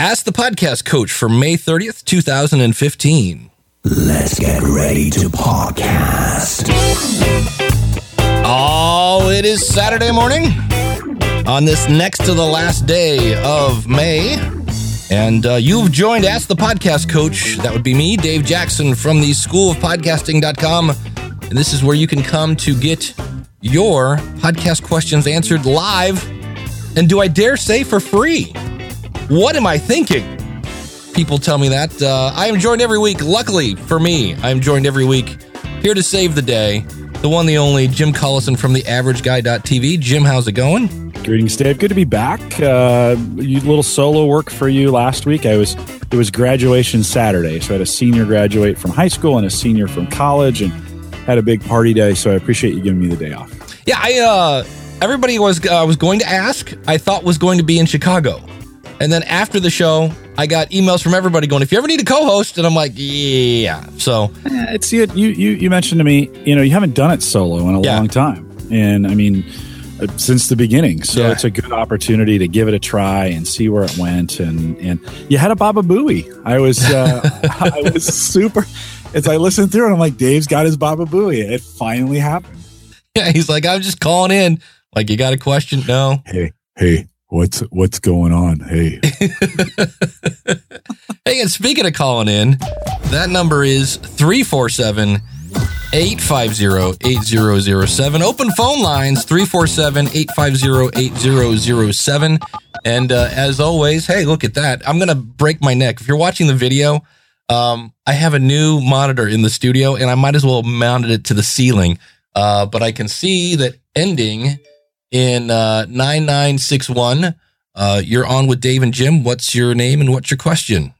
Ask the Podcast Coach for May 30th, 2015. Let's get ready to podcast. Oh, it is Saturday morning on this next to the last day of May. And you've joined Ask the Podcast Coach. That would be me, Dave Jackson from the schoolofpodcasting.com. And this is where you can come to get your podcast questions answered live. And do I dare say for free? What am I thinking? People tell me that. I am joined every week. Luckily for me, I am joined every week here to save the day. The one, the only, Jim Collison from theaverageguy.tv. Jim, how's it going? Greetings, Dave. Good to be back. Little solo work for you last week. It was graduation Saturday, so I had a senior graduate from high school and a senior from college, and had a big party day. So I appreciate you giving me the day off. Yeah, everybody was going to ask. I thought was going to be in Chicago, and then after the show, I got emails from everybody going, "If you ever need a co-host," and I'm like, "Yeah." So it's you mentioned to me, you haven't done it solo in a long time, and I mean, since the beginning. So it's a good opportunity to give it a try and see where it went. And you had a Baba Booey. I was super. As I listened through it, I'm like, Dave's got his Baba Booey. It finally happened. Yeah, he's like, I'm just calling in. Like, you got a question? No. Hey, what's going on? Hey. Hey, and speaking of calling in, that number is 347-850-8007. Open phone lines, 347-850-8007. And as always, hey, look at that. I'm going to break my neck. If you're watching the video, I have a new monitor in the studio, and I might as well have mounted it to the ceiling. But I can see that ending in 9961. You're on with Dave and Jim. What's your name and what's your question?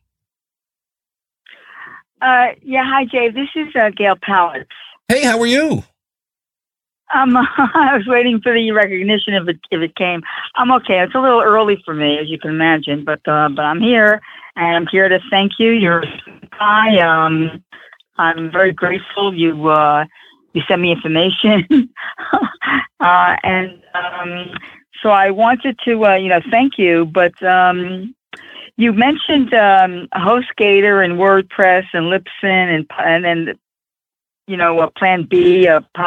Hi, Dave. This is Gail Pallets. Hey, how are you? I was waiting for the recognition if it came. I'm okay. It's a little early for me, as you can imagine, but I'm here, and I'm here to thank you. You're hi. I'm very grateful you sent me information, and so I wanted to thank you, but you mentioned HostGator and WordPress and Libsyn and then Plan B,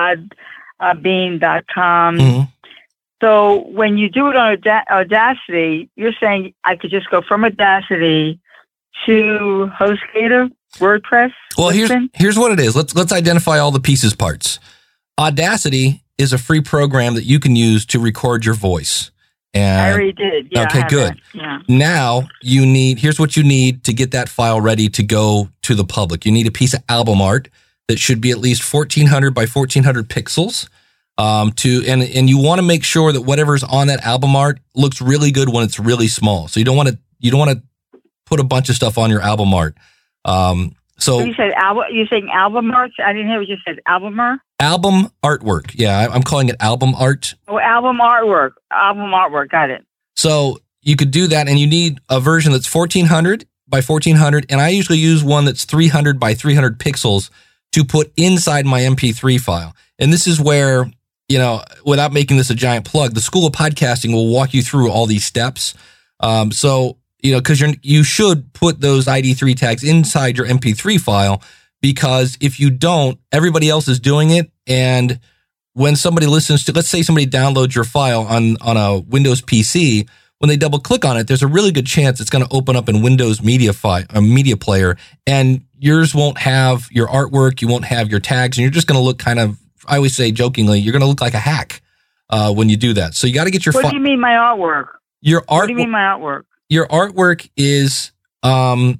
Podbean.com. Mm-hmm. So when you do it on Audacity, you're saying I could just go from Audacity to HostGator, WordPress? Well, here's what it is. Let's identify all the pieces parts. Audacity is a free program that you can use to record your voice. And I already did. Yeah, okay, good. Yeah. Now here's what you need to get that file ready to go to the public. You need a piece of album art that should be at least 1400 by 1400 pixels. And you want to make sure that whatever's on that album art looks really good when it's really small. So you don't want to put a bunch of stuff on your album art. So you said you're saying album art? I didn't hear what you said. Album art? Album artwork. Yeah, I'm calling it album art. Oh, album artwork. Album artwork. Got it. So you could do that, and you need a version that's 1400 by 1400, and I usually use one that's 300 by 300 pixels to put inside my MP3 file. And this is where, without making this a giant plug, the School of Podcasting will walk you through all these steps. Because you should put those ID3 tags inside your MP3 file, because if you don't, everybody else is doing it. And when somebody listens to, let's say somebody downloads your file on a Windows PC, when they double click on it, there's a really good chance it's going to open up in Windows Media Player, and yours won't have your artwork, you won't have your tags, and you're just going to look kind of, I always say jokingly, you're going to look like a hack when you do that. So you got to get your. What do you mean my artwork? What do you mean my artwork? Your artwork is. You want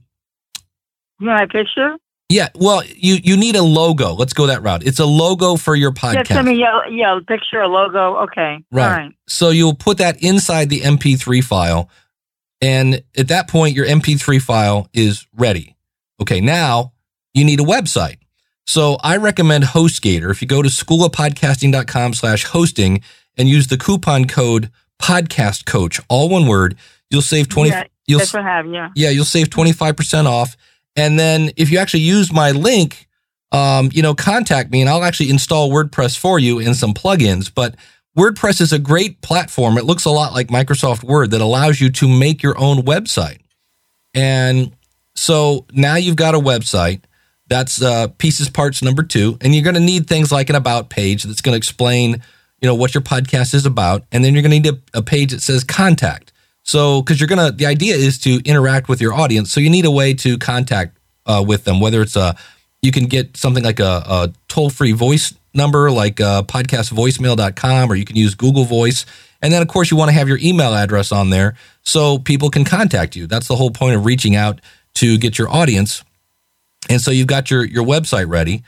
my picture? Yeah, well, you need a logo. Let's go that route. It's a logo for your podcast. Yeah, send me a picture, a logo. Okay, right. All right. So you'll put that inside the MP3 file, and at that point, your MP3 file is ready. Okay, now you need a website. So I recommend HostGator. If you go to schoolofpodcasting.com/hosting and use the coupon code podcastcoach, all one word, you'll save 20. Yeah, that's what I have. Yeah. Yeah, you'll save 25% off. And then if you actually use my link, contact me and I'll actually install WordPress for you and some plugins. But WordPress is a great platform. It looks a lot like Microsoft Word that allows you to make your own website. And so now you've got a website. That's pieces parts number 2. And you're going to need things like an about page that's going to explain, what your podcast is about. And then you're going to need a page that says contact. So, because the idea is to interact with your audience. So you need a way to contact with them, whether it's you can get something like a toll-free voice number, like podcastvoicemail.com, or you can use Google Voice. And then, of course, you want to have your email address on there so people can contact you. That's the whole point of reaching out to get your audience. And so you've got your website ready.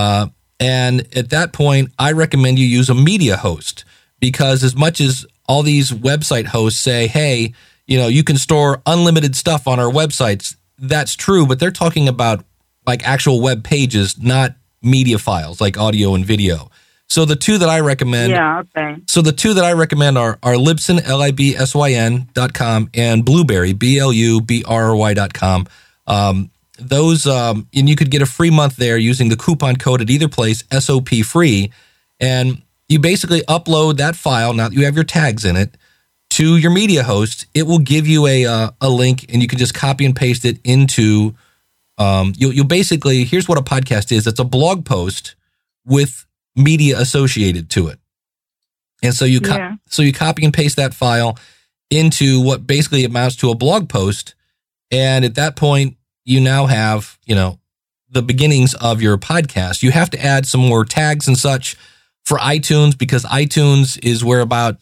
And at that point, I recommend you use a media host, because as much as all these website hosts say, hey, you can store unlimited stuff on our websites, that's true, but they're talking about like actual web pages, not media files like audio and video. So the two that I recommend, So the two that I recommend are Libsyn, LIBSYN.com, and Blubrry, BLUBRY.com. Those, and you could get a free month there using the coupon code at either place, SOP free. And you basically upload that file, now that you have your tags in it, to your media host. It will give you a link, and you can just copy and paste it into, you'll basically, here's what a podcast is. It's a blog post with media associated to it. And so you copy and paste that file into what basically amounts to a blog post. And at that point, you now have, the beginnings of your podcast. You have to add some more tags and such for iTunes, because iTunes is where about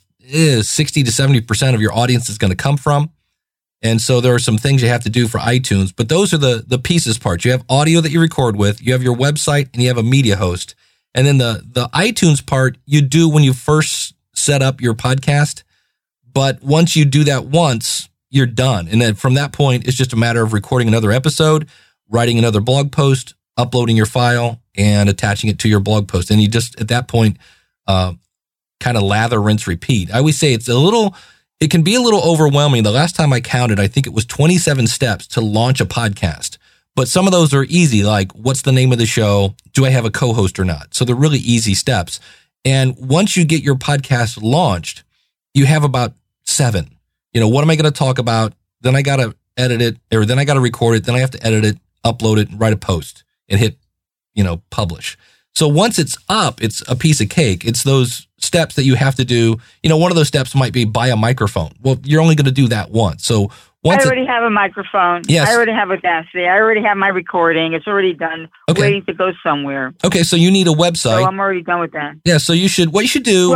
60 to 70% of your audience is going to come from. And so there are some things you have to do for iTunes, but those are the pieces parts. You have audio that you record with, you have your website, and you have a media host. And then the iTunes part you do when you first set up your podcast. But once you do that once, you're done. And then from that point, it's just a matter of recording another episode, writing another blog post, uploading your file, and attaching it to your blog post. And you just, at that point, kind of lather, rinse, repeat. I always say it can be a little overwhelming. The last time I counted, I think it was 27 steps to launch a podcast. But some of those are easy, like what's the name of the show? Do I have a co-host or not? So they're really easy steps. And once you get your podcast launched, you have about 7. What am I going to talk about? Then I got to edit it, or then I got to record it. Then I have to edit it, upload it, and write a post and hit, publish. So once it's up, it's a piece of cake. It's those steps that you have to do. One of those steps might be buy a microphone. Well, you're only going to do that once. So once I already have a microphone. Yes. I already have Audacity. I already have my recording. It's already done, waiting to go somewhere. Okay, so you need a website. So I'm already done with that. Yeah, so what you should do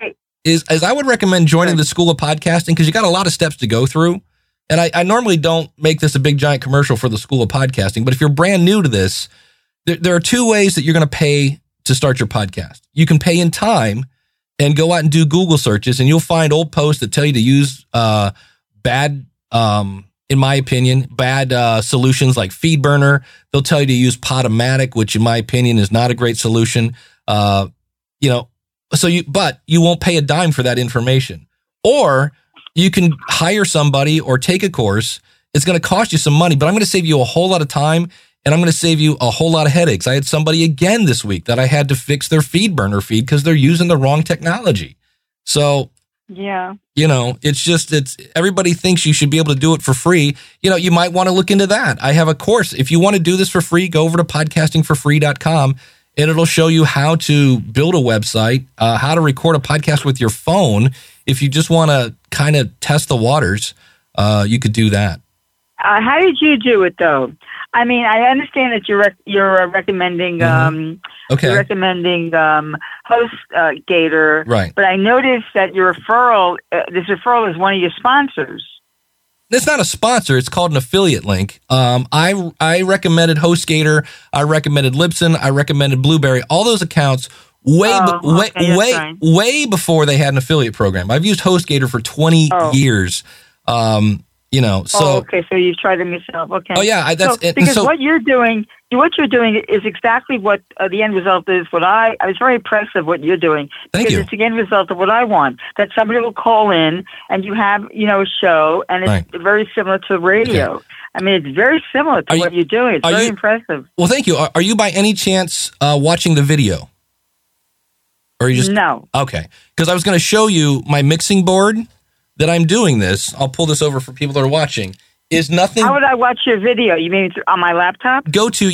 is I would recommend joining the School of Podcasting, because you got a lot of steps to go through. And I normally don't make this a big giant commercial for the School of Podcasting, but if you're brand new to this, there are 2 ways that you're going to pay to start your podcast. You can pay in time and go out and do Google searches, and you'll find old posts that tell you to use bad, in my opinion, bad solutions like FeedBurner. They'll tell you to use Podomatic, which in my opinion is not a great solution. But you won't pay a dime for that information. Or you can hire somebody or take a course. It's going to cost you some money, but I'm going to save you a whole lot of time, and I'm going to save you a whole lot of headaches. I had somebody again this week that I had to fix their FeedBurner feed because they're using the wrong technology. So, it's everybody thinks you should be able to do it for free. You might want to look into that. I have a course. If you want to do this for free, go over to podcastingforfree.com, and it'll show you how to build a website, how to record a podcast with your phone. If you just want to kind of test the waters, you could do that. How did you do it, though? I mean, I understand that you're recommending you're recommending HostGator, right? But I noticed that your referral, this referral is one of your sponsors. It's not a sponsor. It's called an affiliate link. I recommended HostGator. I recommended Libsyn. I recommended Blubrry. All those accounts way before they had an affiliate program. I've used HostGator for 20 years. So you've tried them yourself. Okay. Oh yeah, what you're doing is exactly what the end result is. I was very impressed with what you're doing. Thank you. It's the end result of what I want. That somebody will call in and you have a show, and it's very similar to radio. Okay. I mean, it's very similar to what you're doing. It's very impressive. Well, thank you. Are you by any chance watching the video? Or are you just no? Okay, because I was going to show you my mixing board that I'm doing this. I'll pull this over for people that are watching. is nothing. How would I watch your video? You mean on my laptop? Go to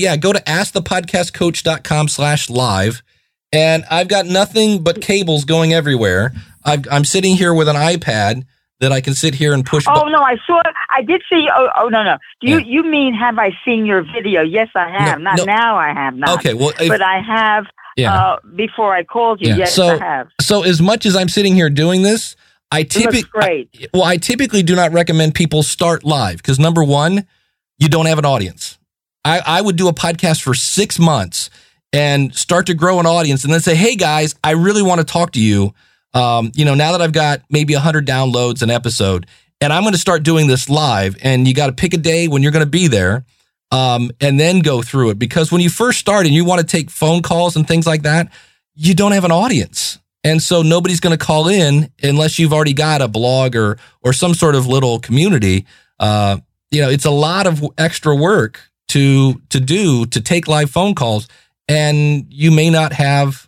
askthepodcastcoach.com/live. And I've got nothing but cables going everywhere. I'm sitting here with an iPad that I can sit here and push. Oh, no, I saw it. I did see. Oh no. You mean, have I seen your video? Yes, I have. No. Now I have not. Okay, well. But I have before I called you. Yeah. Yes, I have. So as much as I'm sitting here doing this, I typically do not recommend people start live because, number one, you don't have an audience. I would do a podcast for 6 months and start to grow an audience and then say, hey, guys, I really want to talk to you. Now that I've got maybe 100 downloads an episode, and I'm going to start doing this live, and you got to pick a day when you're going to be there, and then go through it. Because when you first start and you want to take phone calls and things like that, you don't have an audience. And so nobody's going to call in unless you've already got a blog or some sort of little community. It's a lot of extra work to take live phone calls, and you may not have,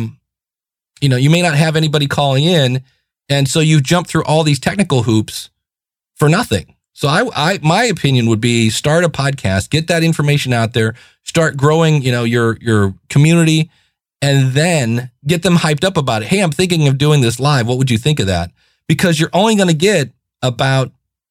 anybody calling in. And so you jump through all these technical hoops for nothing. So my opinion would be start a podcast, get that information out there, start growing, your community, and then get them hyped up about it. Hey, I'm thinking of doing this live. What would you think of that? Because you're only going to get about,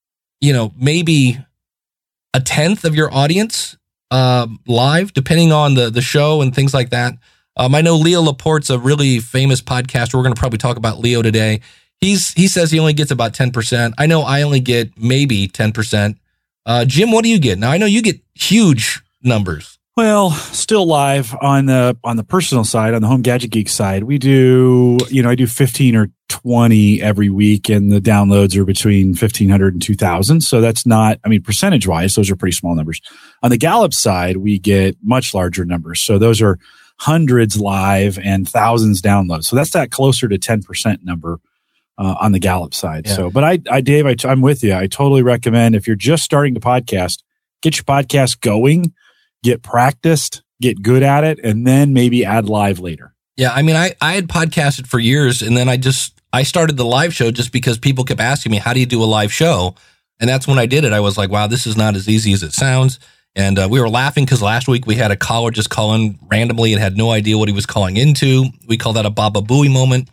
maybe a tenth of your audience live, depending on the show and things like that. I know Leo Laporte's a really famous podcaster. We're going to probably talk about Leo today. He says he only gets about 10%. I know I only get maybe 10%. Jim, what do you get? Now, I know you get huge numbers. Well, still live on the personal side, on the Home Gadget Geek side. We do, I do 15 or 20 every week, and the downloads are between 1,500 and 2,000. So that's not, percentage wise, those are pretty small numbers. On the Gallup side, we get much larger numbers. So those are hundreds live and thousands downloads. So that's that closer to 10% number on the Gallup side. Yeah. So, but Dave, I'm with you. I totally recommend if you're just starting to podcast, get your podcast going, get practiced, get good at it, and then maybe add live later. Yeah. I had podcasted for years, and then I started the live show just because people kept asking me, how do you do a live show? And that's when I did it. I was like, wow, this is not as easy as it sounds. And we were laughing because last week we had a caller just call in randomly and had no idea what he was calling into. We call that a Baba Booey moment.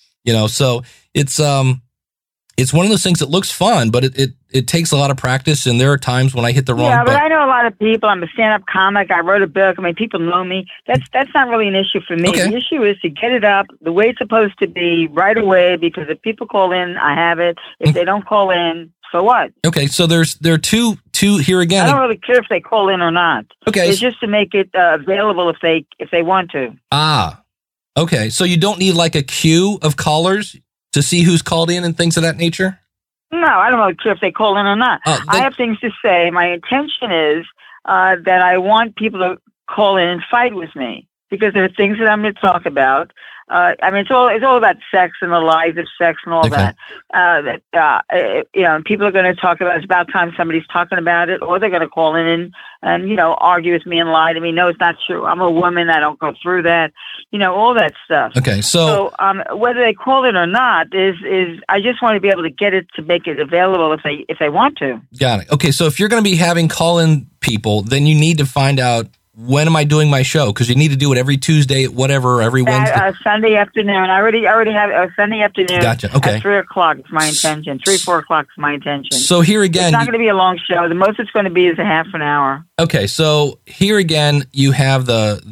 So it's one of those things that looks fun, but it takes a lot of practice, and there are times when I hit the wrong button. Yeah, but I know a lot of people. I'm a stand-up comic. I wrote a book. People know me. That's not really an issue for me. Okay. The issue is to get it up the way it's supposed to be right away, because if people call in, I have it. If they don't call in, so what? Okay, so there are two here again. I don't really care if they call in or not. Okay. It's just to make it available if they want to. Ah, okay. So you don't need like a queue of callers to see who's called in and things of that nature? No, I don't really care if they call in or not. I have things to say. My intention is that I want people to call in and fight with me, because there are things that I'm going to talk about. It's all about sex and the lies of sex and all that. People are going to talk about. It's about time somebody's talking about it, or they're going to call in and argue with me and lie to me. No, it's not true. I'm a woman. I don't go through that. All that stuff. Okay, so whether they call it or not is I just want to be able to get it, to make it available if they want to. Got it. Okay, so if you're going to be having call-in people, then you need to find out, when am I doing my show? Because you need to do it every Tuesday, every Wednesday. Sunday afternoon. I already have a Sunday afternoon. Gotcha. Okay. At 3 o'clock is my intention. 4 o'clock is my intention. So here again, it's not going to be a long show. The most it's going to be is a half an hour. Okay. So here again, you have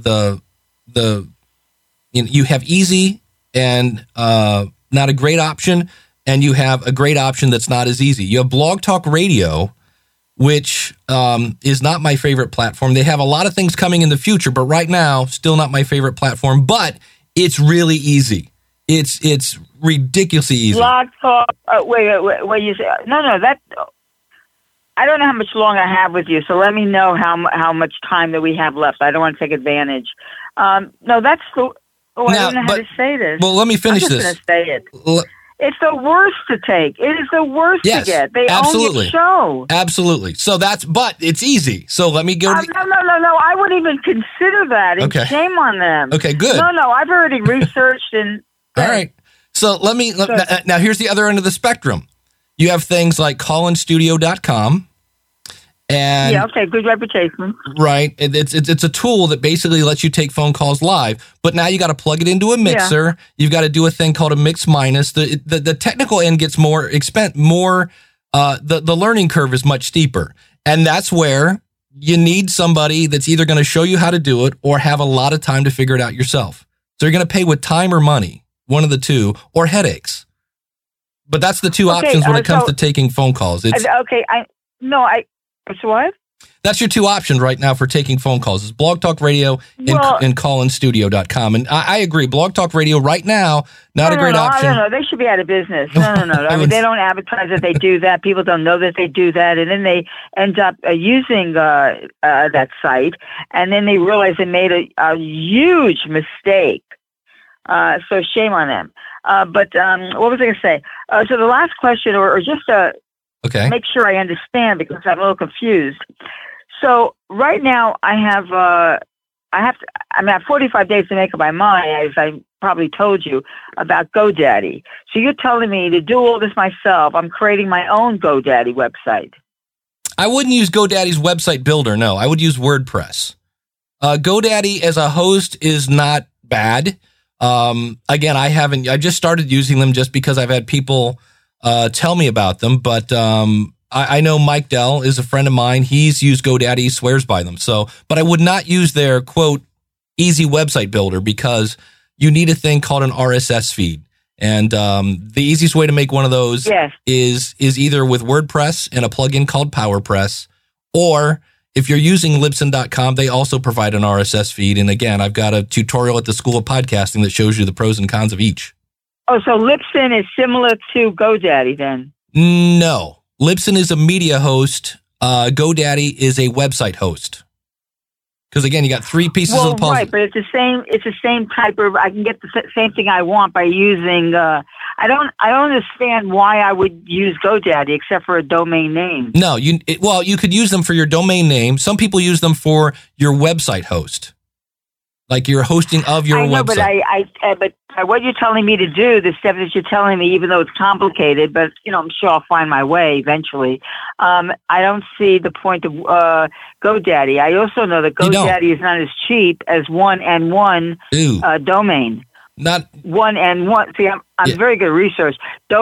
you have easy and not a great option, and you have a great option that's not as easy. You have Blog Talk Radio, which is not my favorite platform. They have a lot of things coming in the future, but right now, still not my favorite platform. But it's really easy. It's ridiculously easy. Blog Talk. Wait. You say no? That I don't know how much longer I have with you, so let me know how much time that we have left. I don't want to take advantage. No, that's the. Oh, I don't know how to say this. Well, let me finish this. I'm just going to say it. It's the worst to take. It is the worst to get. They own your show. Absolutely. So but it's easy. So let me go. No. I wouldn't even consider that. And shame on them. Okay, good. No. I've already researched and. All right. So now here's the other end of the spectrum. You have things like callinstudio.com, And yeah, okay, good reputation. Right. It's a tool that basically lets you take phone calls live, but now you got to plug it into a mixer. Yeah. You've got to do a thing called a mix minus. The technical end gets more the learning curve is much steeper. And that's where you need somebody that's either going to show you how to do it or have a lot of time to figure it out yourself. So you're going to pay with time or money, one of the two, or headaches. But that's the two options when it comes to taking phone calls. It's So what? That's your two options right now for taking phone calls. It's Blog Talk Radio and callinstudio.com. And I agree. Blog Talk Radio right now, not a great option. No, they should be out of business. No. I mean, they don't advertise that they do that. People don't know that they do that. And then they end up using that site. And then they realize they made a huge mistake. So shame on them. But what was I going to say? So the last question, or just okay, make sure I understand because I'm a little confused. So right now I have 45 days to make up my mind, as I probably told you, about GoDaddy. So you're telling me to do all this myself. I'm creating my own GoDaddy website. I wouldn't use GoDaddy's website builder. No, I would use WordPress. GoDaddy as a host is not bad. Again, I just started using them just because I've had people tell me about them, but I know Mike Dell is a friend of mine. He's used GoDaddy, he swears by them. So, but I would not use their quote easy website builder because you need a thing called an RSS feed, and the easiest way to make one of those is either with WordPress and a plugin called PowerPress, or if you're using Libsyn.com, they also provide an RSS feed. And again, I've got a tutorial at the School of Podcasting that shows you the pros and cons of each. Oh, so Libsyn is similar to GoDaddy then? No. Libsyn is a media host. GoDaddy is a website host. Because again, you got three pieces of the puzzle. Right, but it's the same type of. I can get the same thing I want by using. I don't understand why I would use GoDaddy except for a domain name. No, you could use them for your domain name. Some people use them for your website host, like your hosting of your website. But what you're telling me to do, the steps that you're telling me, even though it's complicated, but I'm sure I'll find my way eventually. I don't see the point of GoDaddy. I also know that GoDaddy is not as cheap as 1N1 domain. Not 1N1. See, I'm very good at research.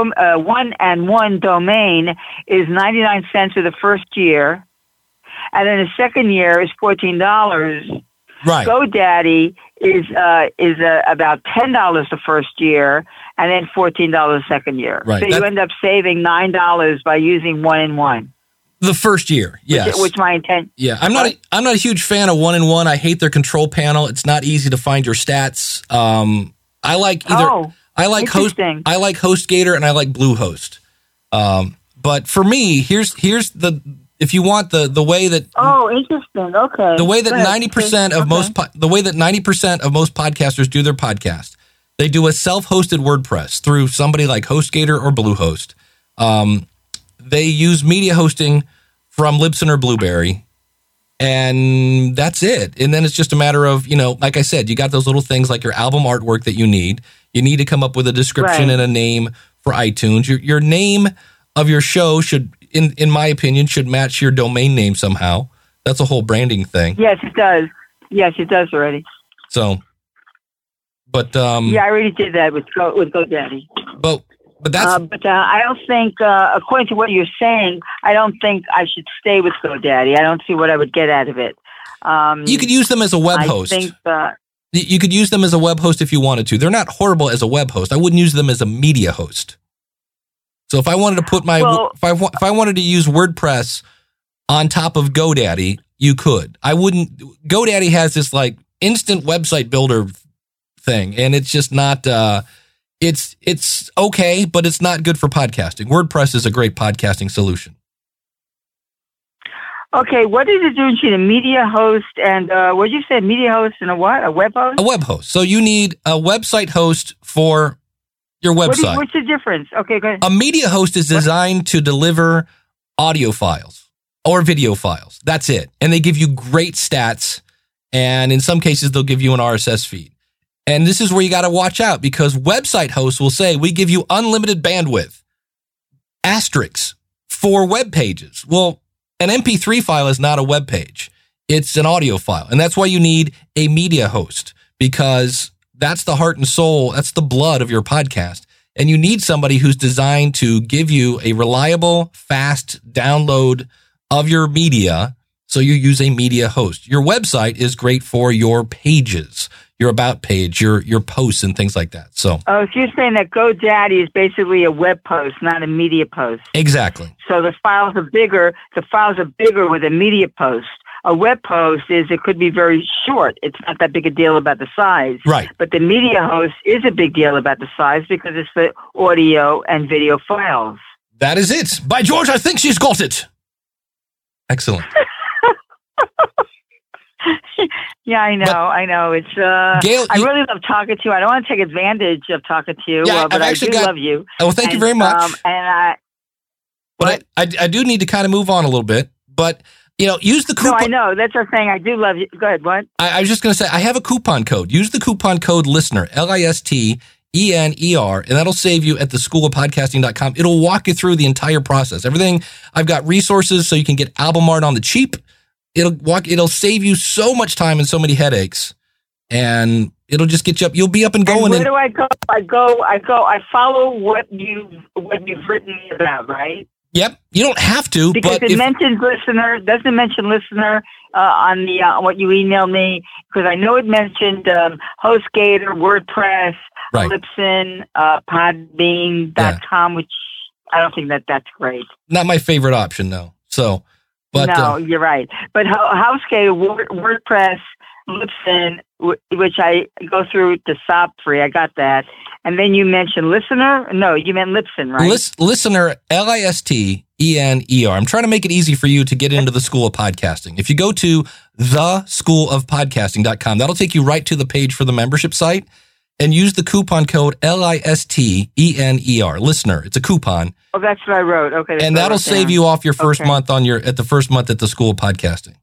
1N1 domain is 99 cents for the first year, and then the second year is $14. Right. GoDaddy is about $10 the first year, and then $14 second year. Right. So you end up saving $9 by using 1N1. The first year, yes. Which my intent. Yeah, I'm not a huge fan of 1N1. I hate their control panel. It's not easy to find your stats. I like HostGator and I like Bluehost. But for me, here's the. If you want the way that interesting, okay, the way that 90% of most podcasters do their podcast, they do a self-hosted WordPress through somebody like HostGator or Bluehost. They use media hosting from Libsyn or Blueberry, and that's it. And then it's just a matter of like I said, you got those little things like your album artwork that you need. You need to come up with a description and a name for iTunes. Your name of your show should, in my opinion, should match your domain name somehow. That's a whole branding thing. Yes, it does. Yes, it does already. So, but I already did that with GoDaddy. But that's. But I don't think, according to what you're saying, I don't think I should stay with GoDaddy. I don't see what I would get out of it. You could use them as a web host. You could use them as a web host if you wanted to. They're not horrible as a web host. I wouldn't use them as a media host. So if I wanted to put if I wanted to use WordPress on top of GoDaddy, you could. I wouldn't. GoDaddy has this like instant website builder thing, and it's just not. It's okay, but it's not good for podcasting. WordPress is a great podcasting solution. Okay, what is it doing to the media host and what did you say? Media host and a what? A web host? A web host. So you need a website host for your website. What's the difference? Okay, go ahead. A media host is designed to deliver audio files or video files. That's it. And they give you great stats. And in some cases, they'll give you an RSS feed. And this is where you got to watch out because website hosts will say, we give you unlimited bandwidth, asterisks for web pages. Well, An MP3 file is not a web page. It's an audio file. And that's why you need a media host, because that's the heart and soul. That's the blood of your podcast. And you need somebody who's designed to give you a reliable, fast download of your media. So you use a media host. Your website is great for your pages, your about page, your posts and things like that. So you're saying that GoDaddy is basically a web post, not a media post. Exactly. So the files are bigger. The files are bigger with a media post. A web post it could be very short. It's not that big a deal about the size. Right. But the media host is a big deal about the size because it's the audio and video files. That is it. By George, I think she's got it. Excellent. Yeah, I know. It's Gail, I really love talking to you. I don't want to take advantage of talking to you, but I do love you. Oh, thank you very much. But I do need to kind of move on a little bit, but use the coupon. No, I know. That's our thing. I do love you. Go ahead. What? I was just going to say, I have a coupon code. Use the coupon code LISTENER, LISTENER, and that'll save you at theschoolofpodcasting.com. It'll walk you through the entire process. Everything. I've got resources so you can get album art on the cheap. It'll save you so much time and so many headaches, and it'll just get you up. You'll be up and going. And where do I go? I follow what you've written me about, right? Yep. You don't have to, because it mentions listener. Doesn't mention listener on the what you emailed me, because I know it mentioned HostGator, WordPress, right. Libsyn, Podbean.com, which I don't think that's great. Not my favorite option, though. So, but no, you're right. But HostGator, WordPress, Libsyn, which I go through to SOP free. I got that. And then you mentioned listener. No, you meant Libsyn, right? Listener, LISTENER. I'm trying to make it easy for you to get into the School of Podcasting. If you go to theschoolofpodcasting.com, that'll take you right to the page for the membership site, and use the coupon code LISTENER, listener. It's a coupon. Oh, that's what I wrote. Okay. And that'll save you off your first month at the first month at the School of Podcasting.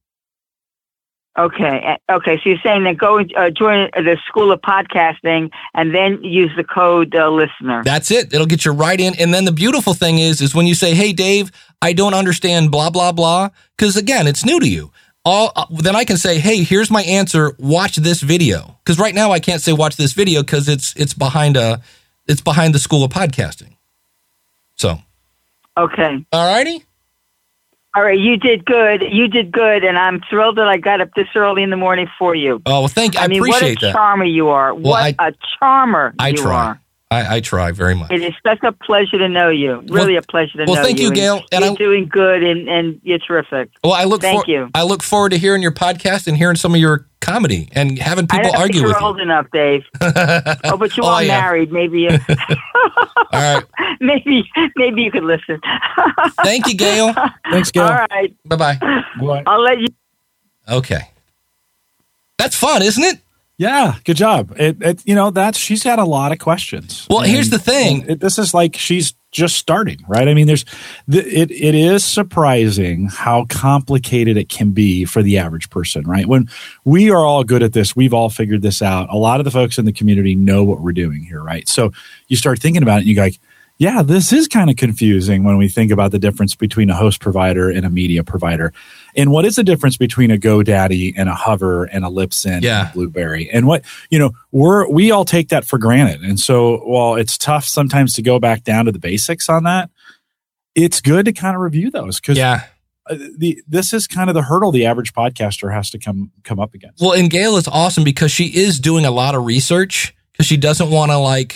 Okay. So you're saying that go join the School of Podcasting and then use the code listener. That's it. It'll get you right in. And then the beautiful thing is when you say, "Hey, Dave, I don't understand blah, blah, blah," because again, it's new to you. Then I can say, "Hey, here's my answer. Watch this video." Because right now I can't say watch this video because it's behind the School of Podcasting. So. Okay. All righty. All right, you did good, and I'm thrilled that I got up this early in the morning for you. Oh, well, thank you. I appreciate that. What a charmer you are. What a charmer you are. I try very much. It is such a pleasure to know you. Really a pleasure to know you. Well, thank you, Gail. And you're doing good, and you're terrific. Well, I look forward to hearing your podcast and hearing some of your comedy and having people argue with you. You're old enough, Dave. But you are married. Maybe. All right. Maybe you could listen. Thank you, Gail. Thanks, Gail. All right. Bye-bye. I'll let you. Okay. That's fun, isn't it? Yeah, good job. She's had a lot of questions. Well, here's the thing. This is like she's just starting, right? I mean, it is surprising how complicated it can be for the average person, right? When we are all good at this, we've all figured this out. A lot of the folks in the community know what we're doing here, right? So you start thinking about it and you go like, yeah, this is kind of confusing when we think about the difference between a host provider and a media provider. And what is the difference between a GoDaddy and a Hover and a Libsyn and a Blueberry? And we all take that for granted. And so while it's tough sometimes to go back down to the basics on that, it's good to kind of review those because this is kind of the hurdle the average podcaster has to come up against. Well, and Gail is awesome because she is doing a lot of research because she doesn't want to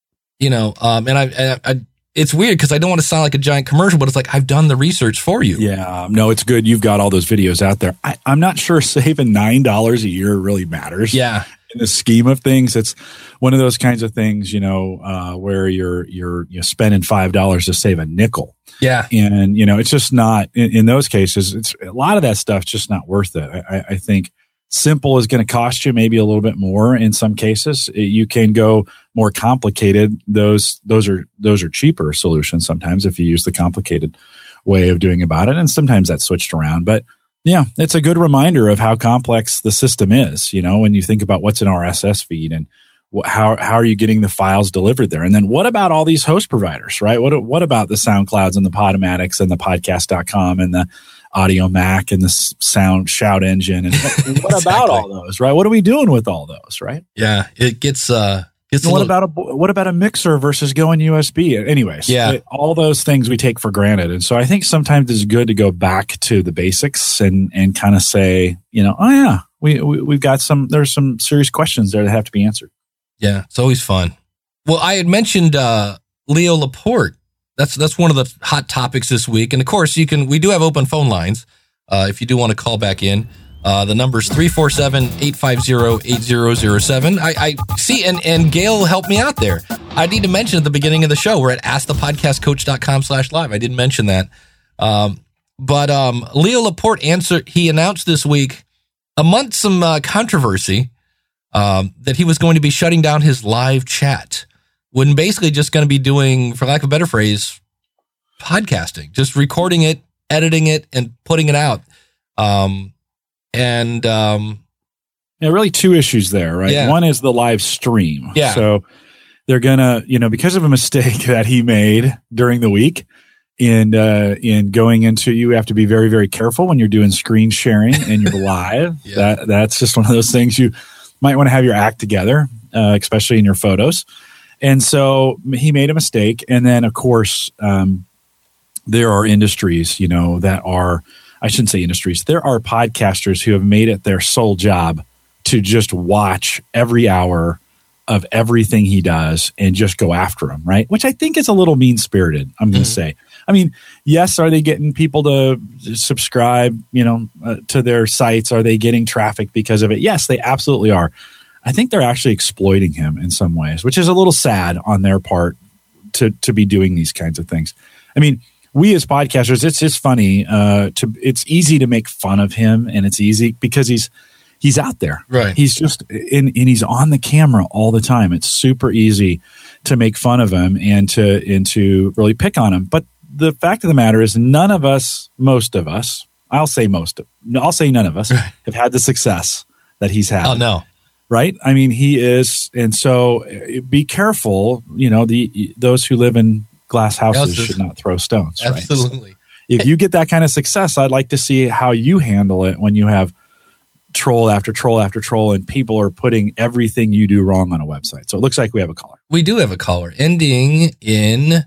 it's weird because I don't want to sound like a giant commercial, but it's like I've done the research for you. Yeah, no, it's good. You've got all those videos out there. I'm not sure saving $9 a year really matters. Yeah, in the scheme of things, it's one of those kinds of things, where you're spending $5 to save a nickel. Yeah, and it's just not in those cases. It's a lot of that stuff's just not worth it. I think. Simple is going to cost you maybe a little bit more in some cases. You can go more complicated. Those are cheaper solutions sometimes if you use the complicated way of doing about it. And sometimes that's switched around. But yeah, it's a good reminder of how complex the system is, when you think about what's an RSS feed and how are you getting the files delivered there? And then what about all these host providers, right? What about the SoundClouds and the Podomatics and the podcast.com and the Audio Mac and the sound shout engine. And what Exactly. about all those, right? What are we doing with all those, right? Yeah, it gets What about a mixer versus going USB? Anyways, all those things we take for granted. And so I think sometimes it's good to go back to the basics and kind of say, oh yeah, we've got there's some serious questions there that have to be answered. Yeah, it's always fun. Well, I had mentioned Leo Laporte. That's one of the hot topics this week. And of course, we do have open phone lines if you do want to call back in. The number's 347-850-8007. I see, and Gail helped me out there. I need to mention at the beginning of the show, we're at askthepodcastcoach.com/live. I didn't mention that. But Leo Laporte he announced this week, amongst some controversy, that he was going to be shutting down his live chat. When basically just going to be doing, for lack of a better phrase, podcasting, just recording it, editing it, and putting it out. Really two issues there, right? Yeah. One is the live stream. Yeah. So they're gonna, because of a mistake that he made during the week in going into, you have to be very, very careful when you're doing screen sharing and you're live. Yeah. That's just one of those things you might want to have your act together, especially in your photos. And so he made a mistake. And then, of course, there are industries, that are, I shouldn't say industries, there are podcasters who have made it their sole job to just watch every hour of everything he does and just go after him, right? Which I think is a little mean-spirited, I'm going to say. I mean, yes, are they getting people to subscribe, to their sites? Are they getting traffic because of it? Yes, they absolutely are. I think they're actually exploiting him in some ways, which is a little sad on their part to be doing these kinds of things. I mean, we as podcasters, it's just funny. It's easy to make fun of him, and it's easy because he's out there. Right. He's just and he's on the camera all the time. It's super easy to make fun of him and to really pick on him. But the fact of the matter is, none of us, most of us, I'll say none of us have had the success that he's had. Oh no. Right? I mean, he is, and so be careful. Those who live in glass houses should not throw stones. Absolutely. Right? So if you get that kind of success, I'd like to see how you handle it when you have troll after troll after troll, and people are putting everything you do wrong on a website. So it looks like we have a caller. We do have a caller ending in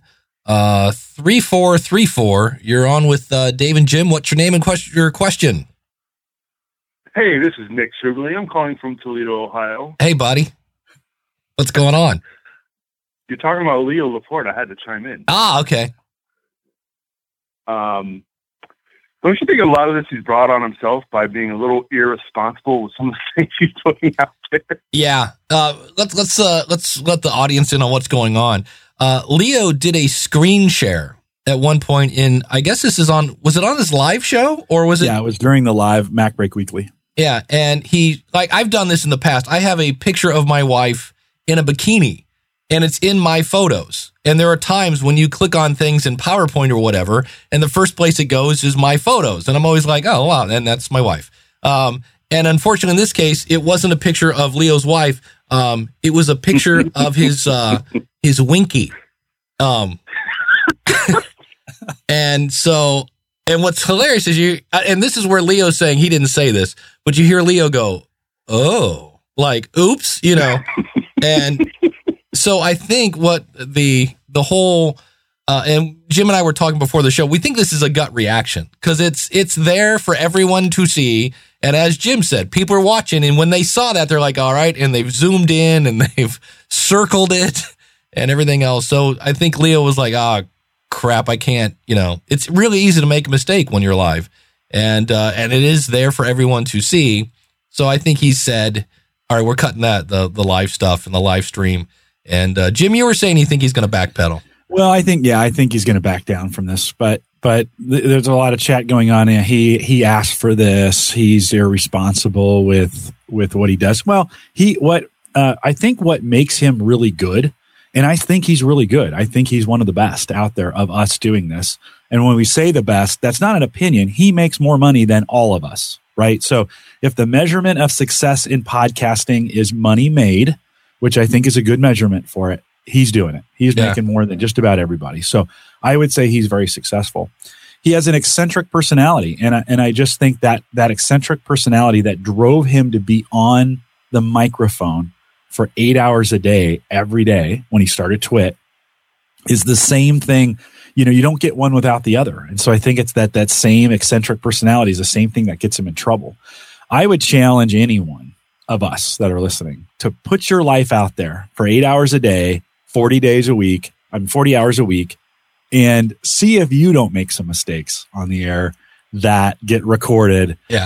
3434. You're on with Dave and Jim. What's your name and your question? Hey, this is Nick Sugarly. I'm calling from Toledo, Ohio. Hey, buddy. What's going on? You're talking about Leo Laporte. I had to chime in. Okay. Don't you think a lot of this he's brought on himself by being a little irresponsible with some of the things he's putting out there? Yeah. Let's let the audience in on what's going on. Leo did a screen share at one point I guess this is was it on his live show or was it? Yeah, it was during the live MacBreak Weekly. Yeah. And I've done this in the past. I have a picture of my wife in a bikini and it's in my photos. And there are times when you click on things in PowerPoint or whatever, and the first place it goes is my photos. And I'm always like, oh, wow, and that's my wife. And unfortunately, in this case, it wasn't a picture of Leo's wife. It was a picture of his Winky. And what's hilarious is and this is where Leo's saying he didn't say this, but you hear Leo go, oh, like, oops, and so I think what the whole, and Jim and I were talking before the show, we think this is a gut reaction because it's there for everyone to see. And as Jim said, people are watching, and when they saw that, they're like, all right, and they've zoomed in and they've circled it and everything else. So I think Leo was like, crap, I can't, it's really easy to make a mistake when you're live, and it is there for everyone to see. So I think he said, all right, we're cutting the live stuff and the live stream. And Jim, you were saying you think he's going to backpedal. Well, I think he's going to back down from this, but there's a lot of chat going on. And he asked for this. He's irresponsible with what he does. Well, I think what makes him really good, and I think he's really good. I think he's one of the best out there of us doing this. And when we say the best, that's not an opinion. He makes more money than all of us, right? So if the measurement of success in podcasting is money made, which I think is a good measurement for it, he's doing it. He's making more than just about everybody. So I would say he's very successful. he has an eccentric personality. And I just think that eccentric personality that drove him to be on the microphone for 8 hours a day, every day when he started Twit is the same thing. You know, you don't get one without the other. And so I think it's that same eccentric personality is the same thing that gets him in trouble. I would challenge anyone of us that are listening to put your life out there for 8 hours a day, 40 hours a week, and see if you don't make some mistakes on the air that get recorded. Yeah.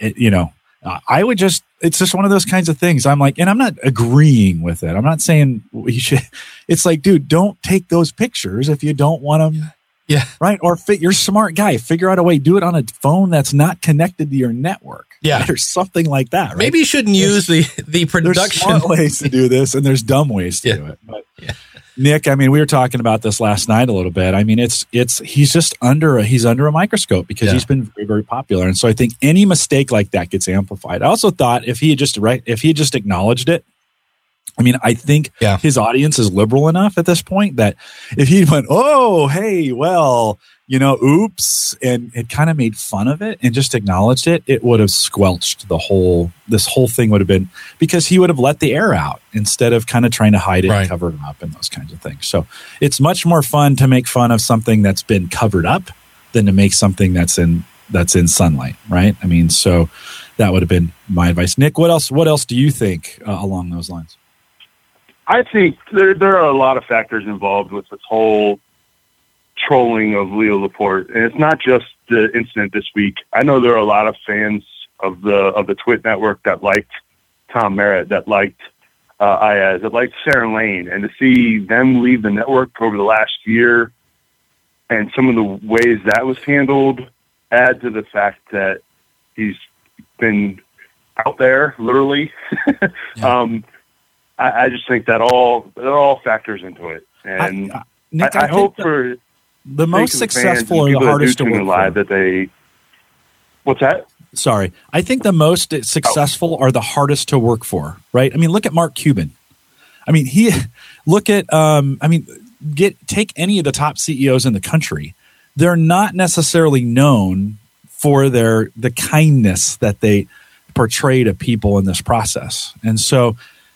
I would just, it's just one of those kinds of things. I'm like, and I'm not agreeing with it. I'm not saying you should. It's like, dude, don't take those pictures if you don't want them. Yeah. Right. Or you're a smart guy. Figure out a way. Do it on a phone that's not connected to your network. Yeah. Right? Or something like that. Right? Maybe you shouldn't use the production. There's smart ways to do this and there's dumb ways to do it. But Nick, I mean, we were talking about this last night a little bit. I mean, he's just under a microscope because he's been very, very popular. And so I think any mistake like that gets amplified. I also thought if he had just acknowledged it, I mean, I think his audience is liberal enough at this point that if he went, oh, hey, well, oops, and it kind of made fun of it and just acknowledged it, it would have squelched this whole thing would have been, because he would have let the air out instead of kind of trying to hide it and cover it up and those kinds of things. So it's much more fun to make fun of something that's been covered up than to make something that's in sunlight, right? I mean, so that would have been my advice. Nick, what else do you think along those lines? I think there are a lot of factors involved with this whole trolling of Leo Laporte, and it's not just the incident this week. I know there are a lot of fans of the Twit network that liked Tom Merritt, that liked Ayaz, that liked Sarah Lane, and to see them leave the network over the last year and some of the ways that was handled add to the fact that he's been out there literally. I just think that all factors into it, and Nick, I hope for the most successful or the hardest to work for. What's that? Sorry, I think the most successful are the hardest to work for. Right? I mean, look at Mark Cuban. I mean, take any of the top CEOs in the country. They're not necessarily known for the kindness that they portray to people in this process, and so.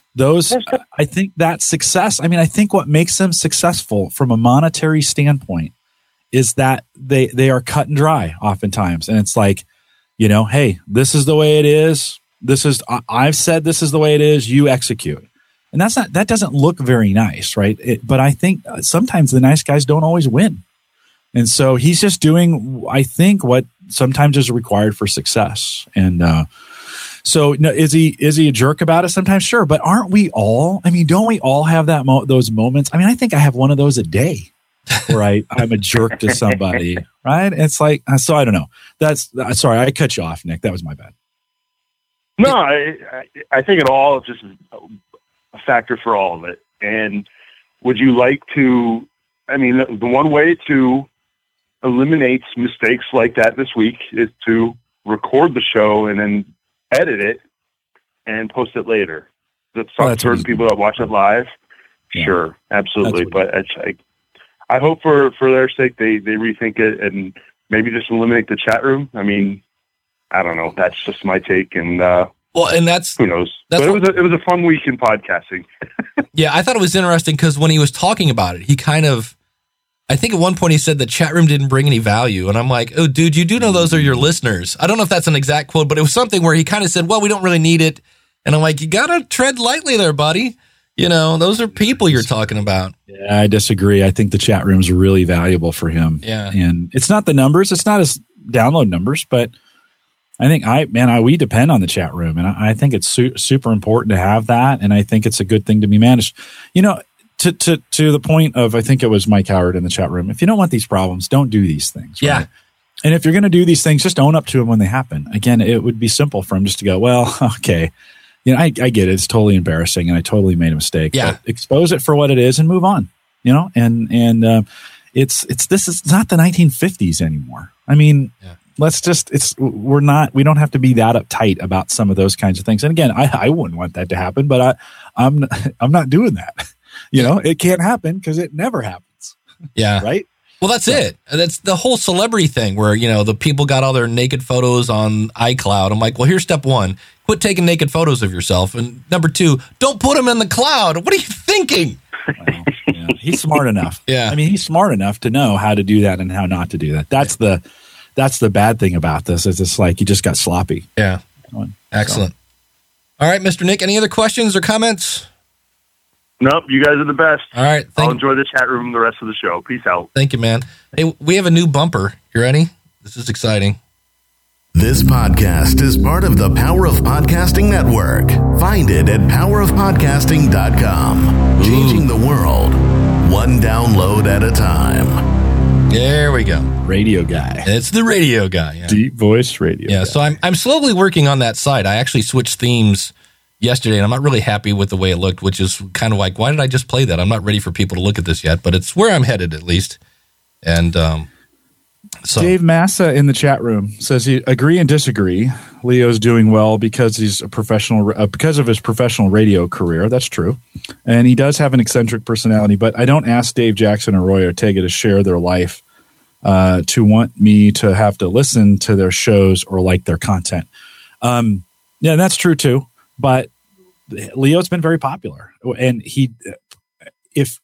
I think that success, I mean, I think what makes them successful from a monetary standpoint is that they are cut and dry oftentimes. And it's like, hey, this is the way it is. I've said this is the way it is. You execute. And that doesn't look very nice, right? But I think sometimes the nice guys don't always win. And so he's just doing, I think, what sometimes is required for success. And, so no, is he a jerk about it sometimes? Sure. But aren't we all? I mean, don't we all have those moments? I mean, I think I have one of those a day where I'm a jerk to somebody, right? It's like, so I don't know. Sorry, I cut you off, Nick. That was my bad. No, I think it all is just a factor for all of it. And would you like to, I mean, the one way to eliminate mistakes like that this week is to record the show and then edit it and post it later. That's for the people that watch it live. Yeah. Sure, absolutely. But I hope for their sake they rethink it and maybe just eliminate the chat room. I mean, I don't know. That's just my take. And and that's who knows. But it was a fun week in podcasting. Yeah, I thought it was interesting because when he was talking about it, he kind of. I think at one point he said the chat room didn't bring any value. And I'm like, oh, dude, you do know those are your listeners. I don't know if that's an exact quote, but it was something where he kind of said, well, we don't really need it. And I'm like, you got to tread lightly there, buddy. Those are people you're talking about. Yeah, I disagree. I think the chat room is really valuable for him. Yeah. And it's not the numbers. It's not his download numbers, but I think we depend on the chat room. And I think it's super important to have that. And I think it's a good thing to be managed. To the point of, I think it was Mike Howard in the chat room. If you don't want these problems, don't do these things. Right? Yeah. And if you're going to do these things, just own up to them when they happen. Again, it would be simple for him just to go, well, okay, I get it. It's totally embarrassing and I totally made a mistake. Yeah. But expose it for what it is and move on, and this is not the 1950s anymore. I mean, we don't have to be that uptight about some of those kinds of things. And again, I wouldn't want that to happen, but I'm not doing that. It can't happen because it never happens. Yeah. Right. Well, that's it. That's the whole celebrity thing where, the people got all their naked photos on iCloud. I'm like, well, here's step one. Quit taking naked photos of yourself. And number two, don't put them in the cloud. What are you thinking? Well, yeah. He's smart enough. Yeah. I mean, he's smart enough to know how to do that and how not to do that. That's the bad thing about this is it's like you just got sloppy. Yeah. Excellent. So. All right, Mr. Nick, any other questions or comments? Nope, you guys are the best. All right. I'll enjoy the chat room the rest of the show. Peace out. Thank you, man. Hey, we have a new bumper. You ready? This is exciting. This podcast is part of the Power of Podcasting Network. Find it at powerofpodcasting.com. Ooh. Changing the world, one download at a time. There we go. Radio guy. It's the radio guy. Yeah. Deep voice radio guy. So I'm slowly working on that site. I actually switched themes yesterday, and I'm not really happy with the way it looked, which is kind of like, why did I just play that? I'm not ready for people to look at this yet, but it's where I'm headed at least. And so Dave Massa in the chat room says he agree and disagree. Leo's doing well because he's a professional, because of his professional radio career. That's true, and he does have an eccentric personality. But I don't ask Dave Jackson or Roy Ortega to share their life to want me to have to listen to their shows or like their content. Yeah, that's true too. But Leo's been very popular, and if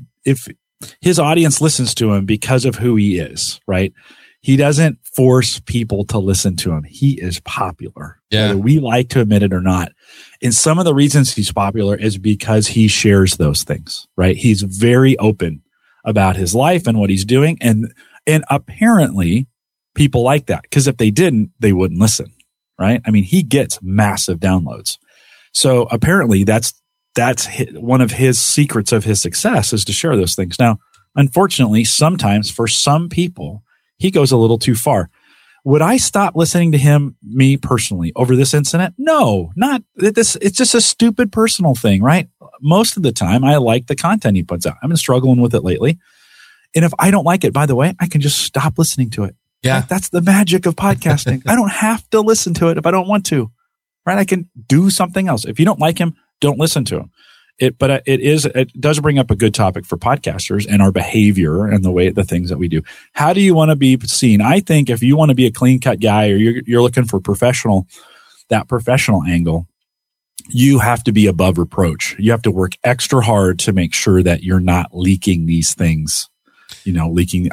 his audience listens to him because of who he is, right? He doesn't force people to listen to him. He is popular, whether we like to admit it or not. And some of the reasons he's popular is because he shares those things, right? He's very open about his life and what he's doing, and apparently people like that, because if they didn't, they wouldn't listen, right? I mean, he gets massive downloads. So apparently that's one of his secrets of his success is to share those things. Now, unfortunately, sometimes for some people, he goes a little too far. Would I stop listening to him, me personally, over this incident? No, not this. It's just a stupid personal thing, right? Most of the time, I like the content he puts out. I've been struggling with it lately. And if I don't like it, by the way, I can just stop listening to it. Yeah. That's the magic of podcasting. I don't have to listen to it if I don't want to, right? I can do something else. If you don't like him, don't listen to him. It does bring up a good topic for podcasters and our behavior and the things that we do. How do you want to be seen? I think if you want to be a clean cut guy or you're looking for that professional angle, you have to be above reproach. You have to work extra hard to make sure that you're not leaking these things. We did a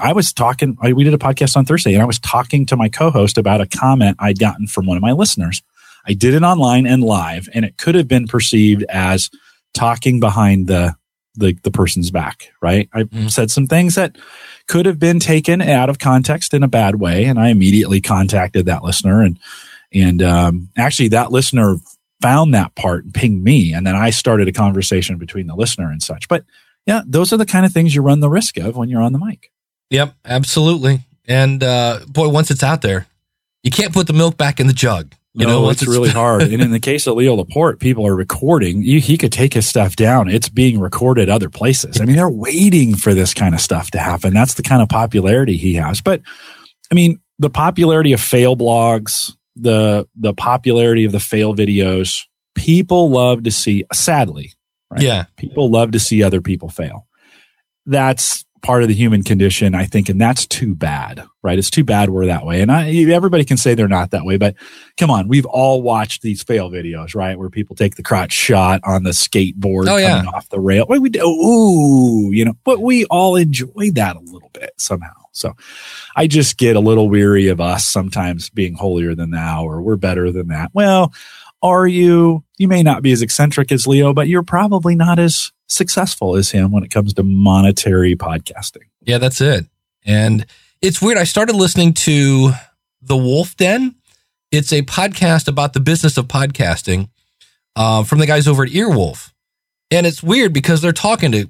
podcast on Thursday and I was talking to my co-host about a comment I'd gotten from one of my listeners. I did it online and live, and it could have been perceived as talking behind the person's back, right? I said some things that could have been taken out of context in a bad way, and I immediately contacted that listener, and actually that listener found that part and pinged me, and then I started a conversation between the listener and such. But yeah, those are the kind of things you run the risk of when you're on the mic. Yep, absolutely. And boy, once it's out there, you can't put the milk back in the jug. It's really hard. And in the case of Leo Laporte, people are recording. He could take his stuff down. It's being recorded other places. I mean, they're waiting for this kind of stuff to happen. That's the kind of popularity he has. But I mean, the popularity of fail blogs, the popularity of the fail videos, people love to see, sadly, right? Yeah. People love to see other people fail. That's part of the human condition, I think, and that's too bad, right? It's too bad we're that way. And everybody can say they're not that way, but come on, we've all watched these fail videos, right? Where people take the crotch shot on the skateboard coming off the rail. What we do, but we all enjoy that a little bit somehow. So I just get a little weary of us sometimes being holier than thou, or we're better than that. Well, are you? You may not be as eccentric as Leo, but you're probably not as successful as him when it comes to monetary podcasting. Yeah, that's it. And it's weird. I started listening to The Wolf Den. It's a podcast about the business of podcasting from the guys over at Earwolf. And it's weird because they're talking to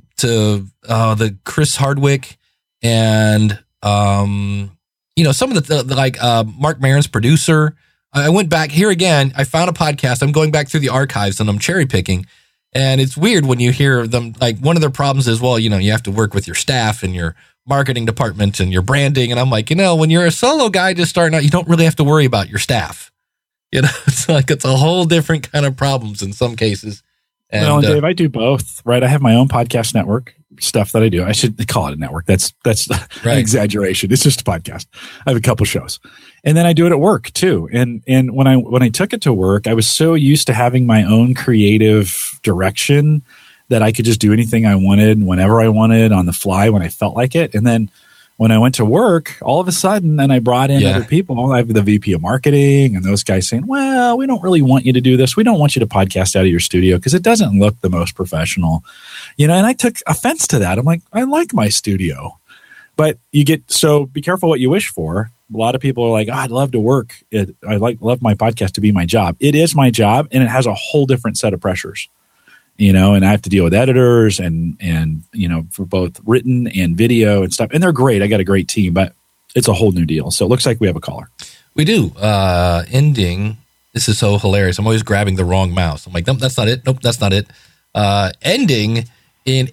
the Chris Hardwick and some of the Mark Maron's producer. I went back here again. I found a podcast. I'm going back through the archives and I'm cherry picking. And it's weird when you hear them, like one of their problems is, well, you have to work with your staff and your marketing department and your branding. And I'm like, when you're a solo guy just starting out, you don't really have to worry about your staff. It's like, it's a whole different kind of problems in some cases. And, Dave, I do both, right? I have my own podcast network, stuff that I do. I should call it a network. That's Right. an exaggeration. It's just a podcast. I have a couple shows, and then I do it at work too. And when I took it to work, I was so used to having my own creative direction that I could just do anything I wanted, whenever I wanted, on the fly, when I felt like it. And then when I went to work, all of a sudden, then I brought in other people. I have the VP of marketing and those guys saying, well, we don't really want you to do this. We don't want you to podcast out of your studio because it doesn't look the most professional. And I took offense to that. I'm like, I like my studio. But so be careful what you wish for. A lot of people are like, I'd love to work. Love my podcast to be my job. It is my job, and it has a whole different set of pressures. And I have to deal with editors and for both written and video and stuff. And they're great. I got a great team, but it's a whole new deal. So it looks like we have a caller. We do. Ending. This is so hilarious. I'm always grabbing the wrong mouse. I'm like, nope, that's not it. Nope, that's not it. Ending in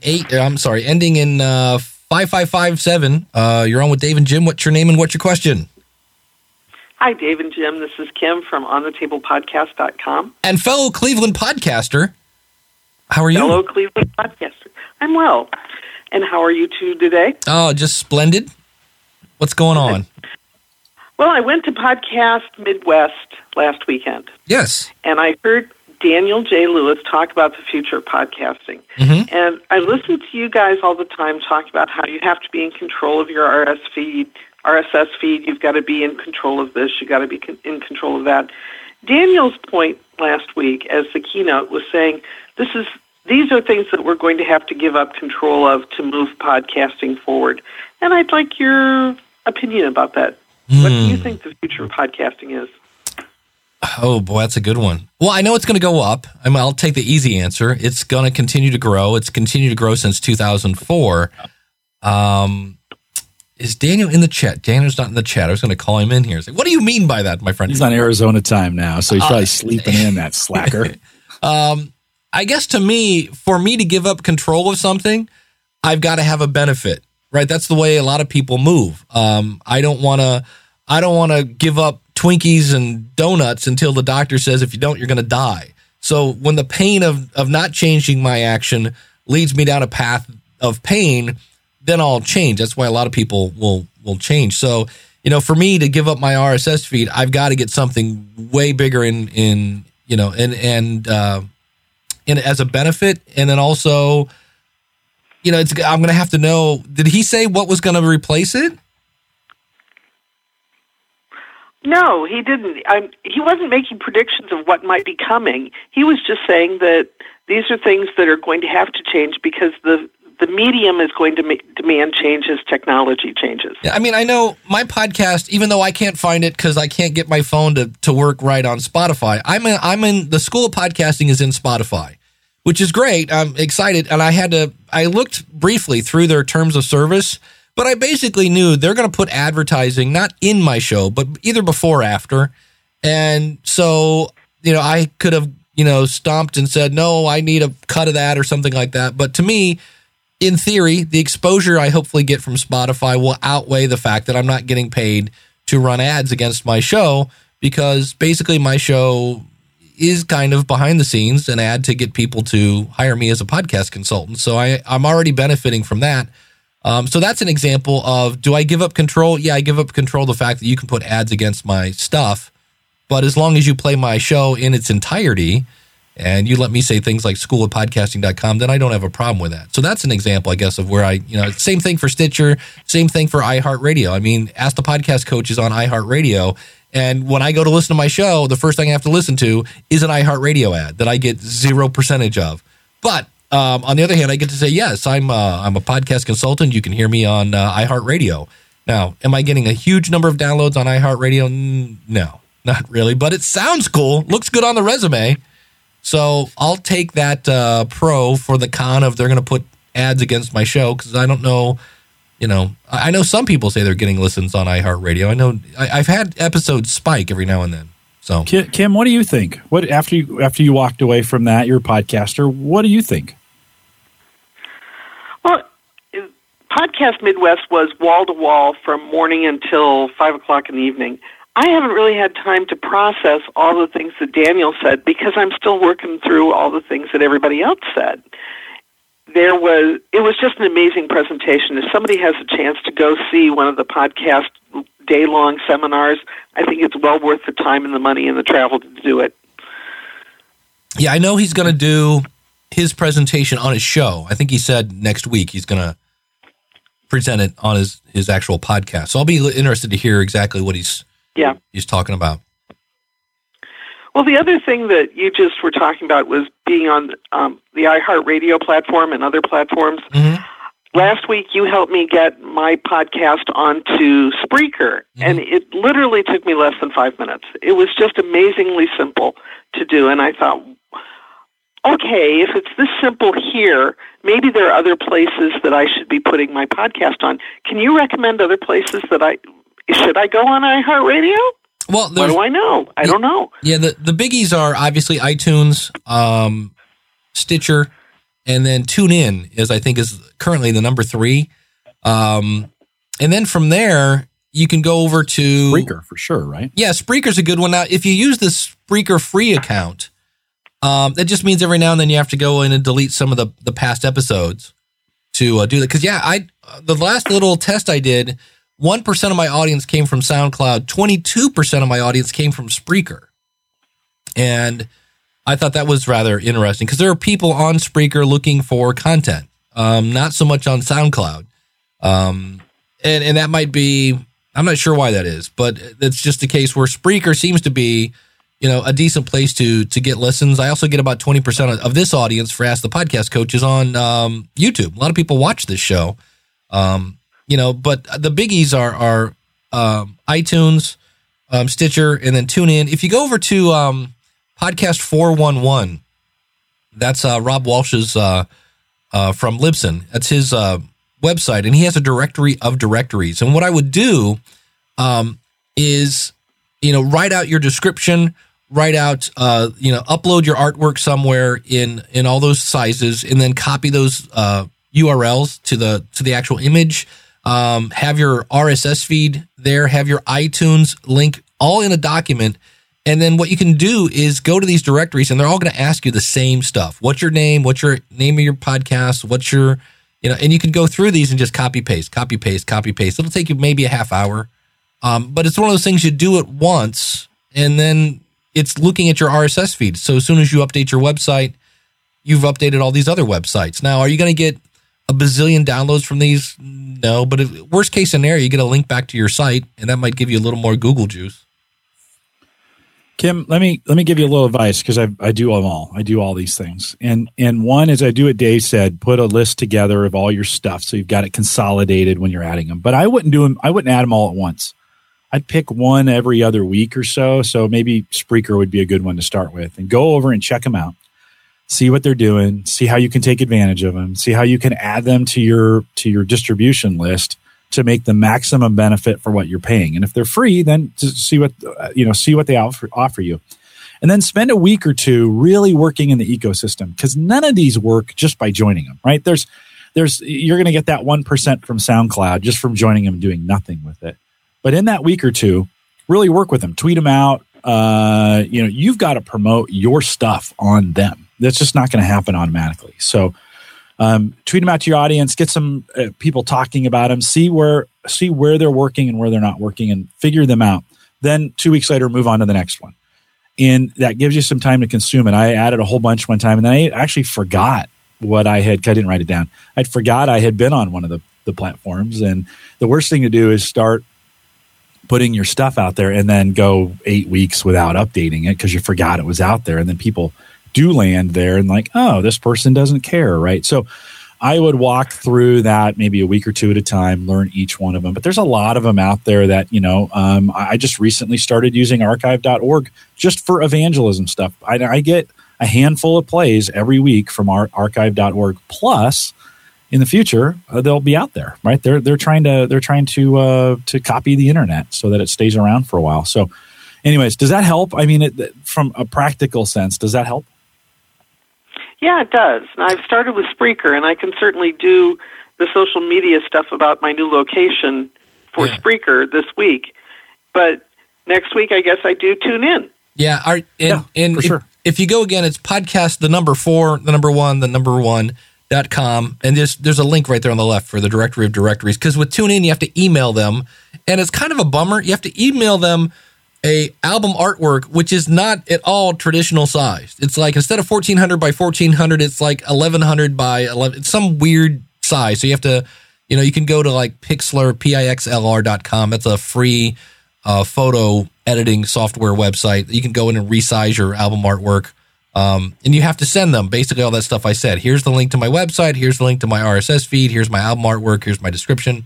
5557. You're on with Dave and Jim. What's your name and what's your question? Hi, Dave and Jim. This is Kim from OnTheTablePodcast.com. And fellow Cleveland podcaster. How are you? Hello, Cleveland podcaster. I'm well. And how are you two today? Oh, just splendid. What's going on? Well, I went to Podcast Midwest last weekend. Yes. And I heard Daniel J. Lewis talk about the future of podcasting. Mm-hmm. And I listen to you guys all the time talk about how you have to be in control of your RSS feed. You've got to be in control of this. You've got to be in control of that. Daniel's point last week as the keynote was saying, these are things that we're going to have to give up control of to move podcasting forward. And I'd like your opinion about that. What do you think the future of podcasting is? Oh, boy, that's a good one. Well, I know it's going to go up. I'll take the easy answer. It's going to continue to grow. It's continued to grow since 2004. Is Daniel in the chat? Daniel's not in the chat. I was going to call him in here. Say, what do you mean by that, my friend? He's on Arizona time now, so he's probably sleeping in, that slacker. I guess for me to give up control of something, I've got to have a benefit, right? That's the way a lot of people move. I don't want to give up Twinkies and donuts until the doctor says if you don't, you're going to die. So when the pain of not changing my action leads me down a path of pain, then I'll change. That's why a lot of people will change. So, for me to give up my RSS feed, I've got to get something way bigger in as a benefit. And then also, I'm going to have to know, did he say what was going to replace it? No, he didn't. He wasn't making predictions of what might be coming. He was just saying that these are things that are going to have to change because the medium is going to demand change as technology changes. Yeah, I know my podcast, even though I can't find it because I can't get my phone to work right on Spotify, I'm in the School of Podcasting is in Spotify, which is great. I'm excited. And I looked briefly through their terms of service, but I basically knew they're going to put advertising, not in my show, but either before or after. And so, I could have, stomped and said, no, I need a cut of that or something like that. But to me, in theory, the exposure I hopefully get from Spotify will outweigh the fact that I'm not getting paid to run ads against my show, because basically my show is kind of behind the scenes an ad to get people to hire me as a podcast consultant. So I'm already benefiting from that. So that's an example of, do I give up control? Yeah, I give up control of the fact that you can put ads against my stuff. But as long as you play my show in its entirety and you let me say things like schoolofpodcasting.com, then I don't have a problem with that. So that's an example, I guess, of where same thing for Stitcher, same thing for iHeartRadio. Ask the Podcast Coach is on iHeartRadio. And when I go to listen to my show, the first thing I have to listen to is an iHeartRadio ad that I get 0% of. But on the other hand, I get to say, yes, I'm a podcast consultant. You can hear me on iHeartRadio. Now, am I getting a huge number of downloads on iHeartRadio? No, not really. But it sounds cool. Looks good on the resume. So I'll take that pro for the con of they're going to put ads against my show, because I don't know. I know some people say they're getting listens on iHeartRadio. I know I've had episodes spike every now and then. So Kim, what do you think? What after you walked away from that, you're a podcaster, what do you think? Well, Podcast Midwest was wall to wall from morning until 5:00 in the evening. I haven't really had time to process all the things that Daniel said because I'm still working through all the things that everybody else said. it was just an amazing presentation. If somebody has a chance to go see one of the podcast day-long seminars, I think it's well worth the time and the money and the travel to do it. Yeah, I know he's going to do his presentation on his show. I think he said next week he's going to present it on his actual podcast. So I'll be interested to hear exactly what he's talking about. Well, the other thing that you just were talking about was being on the iHeartRadio platform and other platforms. Mm-hmm. Last week, you helped me get my podcast onto Spreaker, and it literally took me less than 5 minutes. It was just amazingly simple to do, and I thought, okay, if it's this simple here, maybe there are other places that I should be putting my podcast on. Can you recommend other places that should I go on iHeartRadio? Well, what do I know? I don't know. Yeah, the biggies are obviously iTunes, Stitcher, and then TuneIn is currently the number 3. And then from there, you can go over to Spreaker for sure, right? Yeah, Spreaker's a good one. Now, if you use the Spreaker free account, that just means every now and then you have to go in and delete some of the past episodes to do that. Because the last little test I did, 1% of my audience came from SoundCloud, 22% of my audience came from Spreaker. And I thought that was rather interesting because there are people on Spreaker looking for content, not so much on SoundCloud. And that might be, I'm not sure why that is, but it's just a case where Spreaker seems to be, a decent place to get listens. I also get about 20% of this audience for Ask the Podcast Coaches on YouTube. A lot of people watch this show. But the biggies are iTunes, Stitcher, and then TuneIn. If you go over to Podcast 411, that's Rob Walsh's from Libsyn. That's his website, and he has a directory of directories. And what I would do is, write out your description, write out, upload your artwork somewhere in all those sizes, and then copy those URLs to the actual image. Have your RSS feed there, have your iTunes link all in a document. And then what you can do is go to these directories and they're all going to ask you the same stuff. What's your name? What's your name of your podcast? What's your, and you can go through these and just copy, paste. It'll take you maybe a half hour. But it's one of those things you do it once and then it's looking at your RSS feed. So as soon as you update your website, you've updated all these other websites. Now, are you going to get a bazillion downloads from these? No, but worst case scenario, you get a link back to your site, and that might give you a little more Google juice. Kim, let me give you a little advice because I do them all. I do all these things, and one is I do what Dave said: put a list together of all your stuff so you've got it consolidated when you're adding them. But I wouldn't do them. I wouldn't add them all at once. I'd pick one every other week or so. So maybe Spreaker would be a good one to start with, and go over and check them out. See what they're doing, see how you can take advantage of them, see how you can add them to your distribution list to make the maximum benefit for what you're paying. And if they're free, then see what they offer you. And then spend a week or two really working in the ecosystem, because none of these work just by joining them, right? You're going to get that 1% from SoundCloud just from joining them and doing nothing with it. But in that week or two, really work with them, tweet them out. You've got to promote your stuff on them. That's just not going to happen automatically. So tweet them out to your audience, get some people talking about them, see where they're working and where they're not working, and figure them out. Then 2 weeks later, move on to the next one. And that gives you some time to consume it. I added a whole bunch one time, and then I actually forgot what I didn't write it down. I forgot I had been on one of the platforms. And the worst thing to do is start putting your stuff out there and then go 8 weeks without updating it because you forgot it was out there. And then people do land there and like, oh, this person doesn't care, right? So I would walk through that maybe a week or two at a time, learn each one of them. But there's a lot of them out there that, I just recently started using archive.org just for evangelism stuff. I get a handful of plays every week from our archive.org. Plus, in the future, they'll be out there, right? They're trying to copy the internet so that it stays around for a while. So anyways, does that help? I mean, from a practical sense, does that help? Yeah, it does. And I've started with Spreaker, and I can certainly do the social media stuff about my new location for Spreaker this week. But next week, I guess I do TuneIn. Yeah, and for sure. If you go again, it's podcast, the number 4, the number 1, TuneIn.com. And there's a link right there on the left for the directory of directories. Because with TuneIn, you have to email them. And it's kind of a bummer. You have to email them a album artwork, which is not at all traditional sized. It's like instead of 1400 by 1400, it's like 1100 by 11. It's some weird size. So you have to, you can go to like Pixlr, Pixlr.com. That's a free photo editing software website. You can go in and resize your album artwork. And you have to send them basically all that stuff I said. Here's the link to my website. Here's the link to my RSS feed. Here's my album artwork. Here's my description.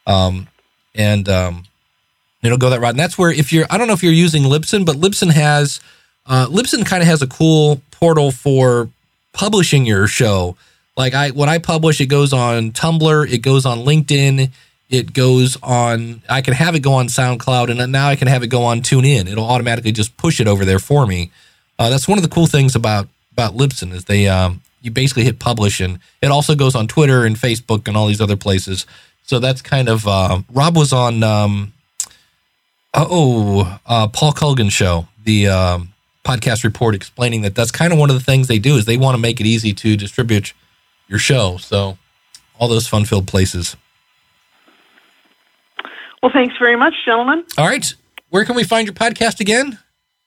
It'll go that route. And that's where I don't know if you're using Libsyn, but Libsyn kind of has a cool portal for publishing your show. Like when I publish, it goes on Tumblr, it goes on LinkedIn, it goes on, I can have it go on SoundCloud, and now I can have it go on TuneIn. It'll automatically just push it over there for me. That's one of the cool things about Libsyn is you basically hit publish, and it also goes on Twitter and Facebook and all these other places. So that's kind of, Rob was on, Paul Culgan's show, the podcast report, explaining that's kind of one of the things they do is they want to make it easy to distribute your show. So all those fun-filled places. Well, thanks very much, gentlemen. All right. Where can we find your podcast again?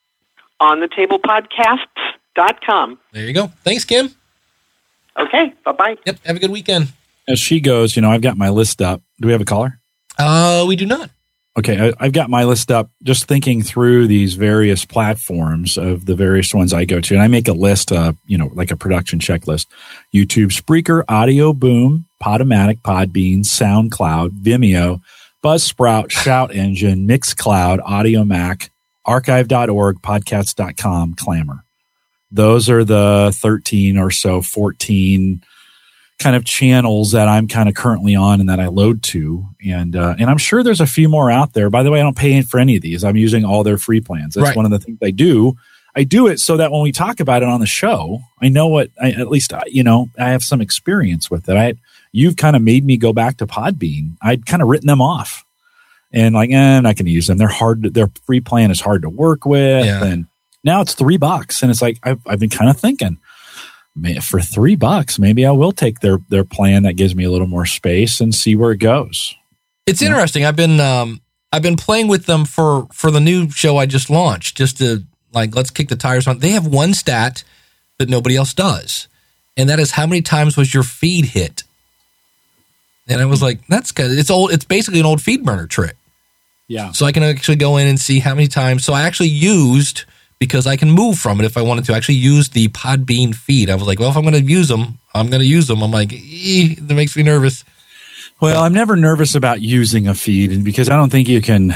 OnTheTablePodcasts.com. There you go. Thanks, Kim. Okay. Bye-bye. Yep. Have a good weekend. As she goes, I've got my list up. Do we have a caller? We do not. Okay, I've got my list up, just thinking through these various platforms of the various ones I go to. And I make a list, like a production checklist. YouTube, Spreaker, Audio Boom, Podomatic, Podbean, SoundCloud, Vimeo, Buzzsprout, Shout Engine, Mixcloud, Audiomack, Archive.org, Podcasts.com, Clamor. Those are the 13 or so, 14 kind of channels that I'm kind of currently on and that I load to. And I'm sure there's a few more out there. By the way, I don't pay for any of these. I'm using all their free plans. That's one of the things I do. I do it so that when we talk about it on the show, I know I have some experience with it. You've kind of made me go back to Podbean. I'd kind of written them off and I'm not going to use them. Their free plan is hard to work with. Yeah. And now it's $3. And it's like, I've been kind of thinking, for $3, maybe I will take their plan that gives me a little more space and see where it goes. It's interesting. I've been playing with them for the new show I just launched, just to let's kick the tires on. They have one stat that nobody else does, and that is how many times was your feed hit. And I was like, that's good. It's old. It's basically an old feed burner trick. Yeah. So I can actually go in and see how many times. So I actually used, because I can move from it if I wanted to, actually use the Podbean feed. I was like, well, if I'm going to use them, I'm going to use them. I'm like, that makes me nervous. Well, I'm never nervous about using a feed, and because I don't think you get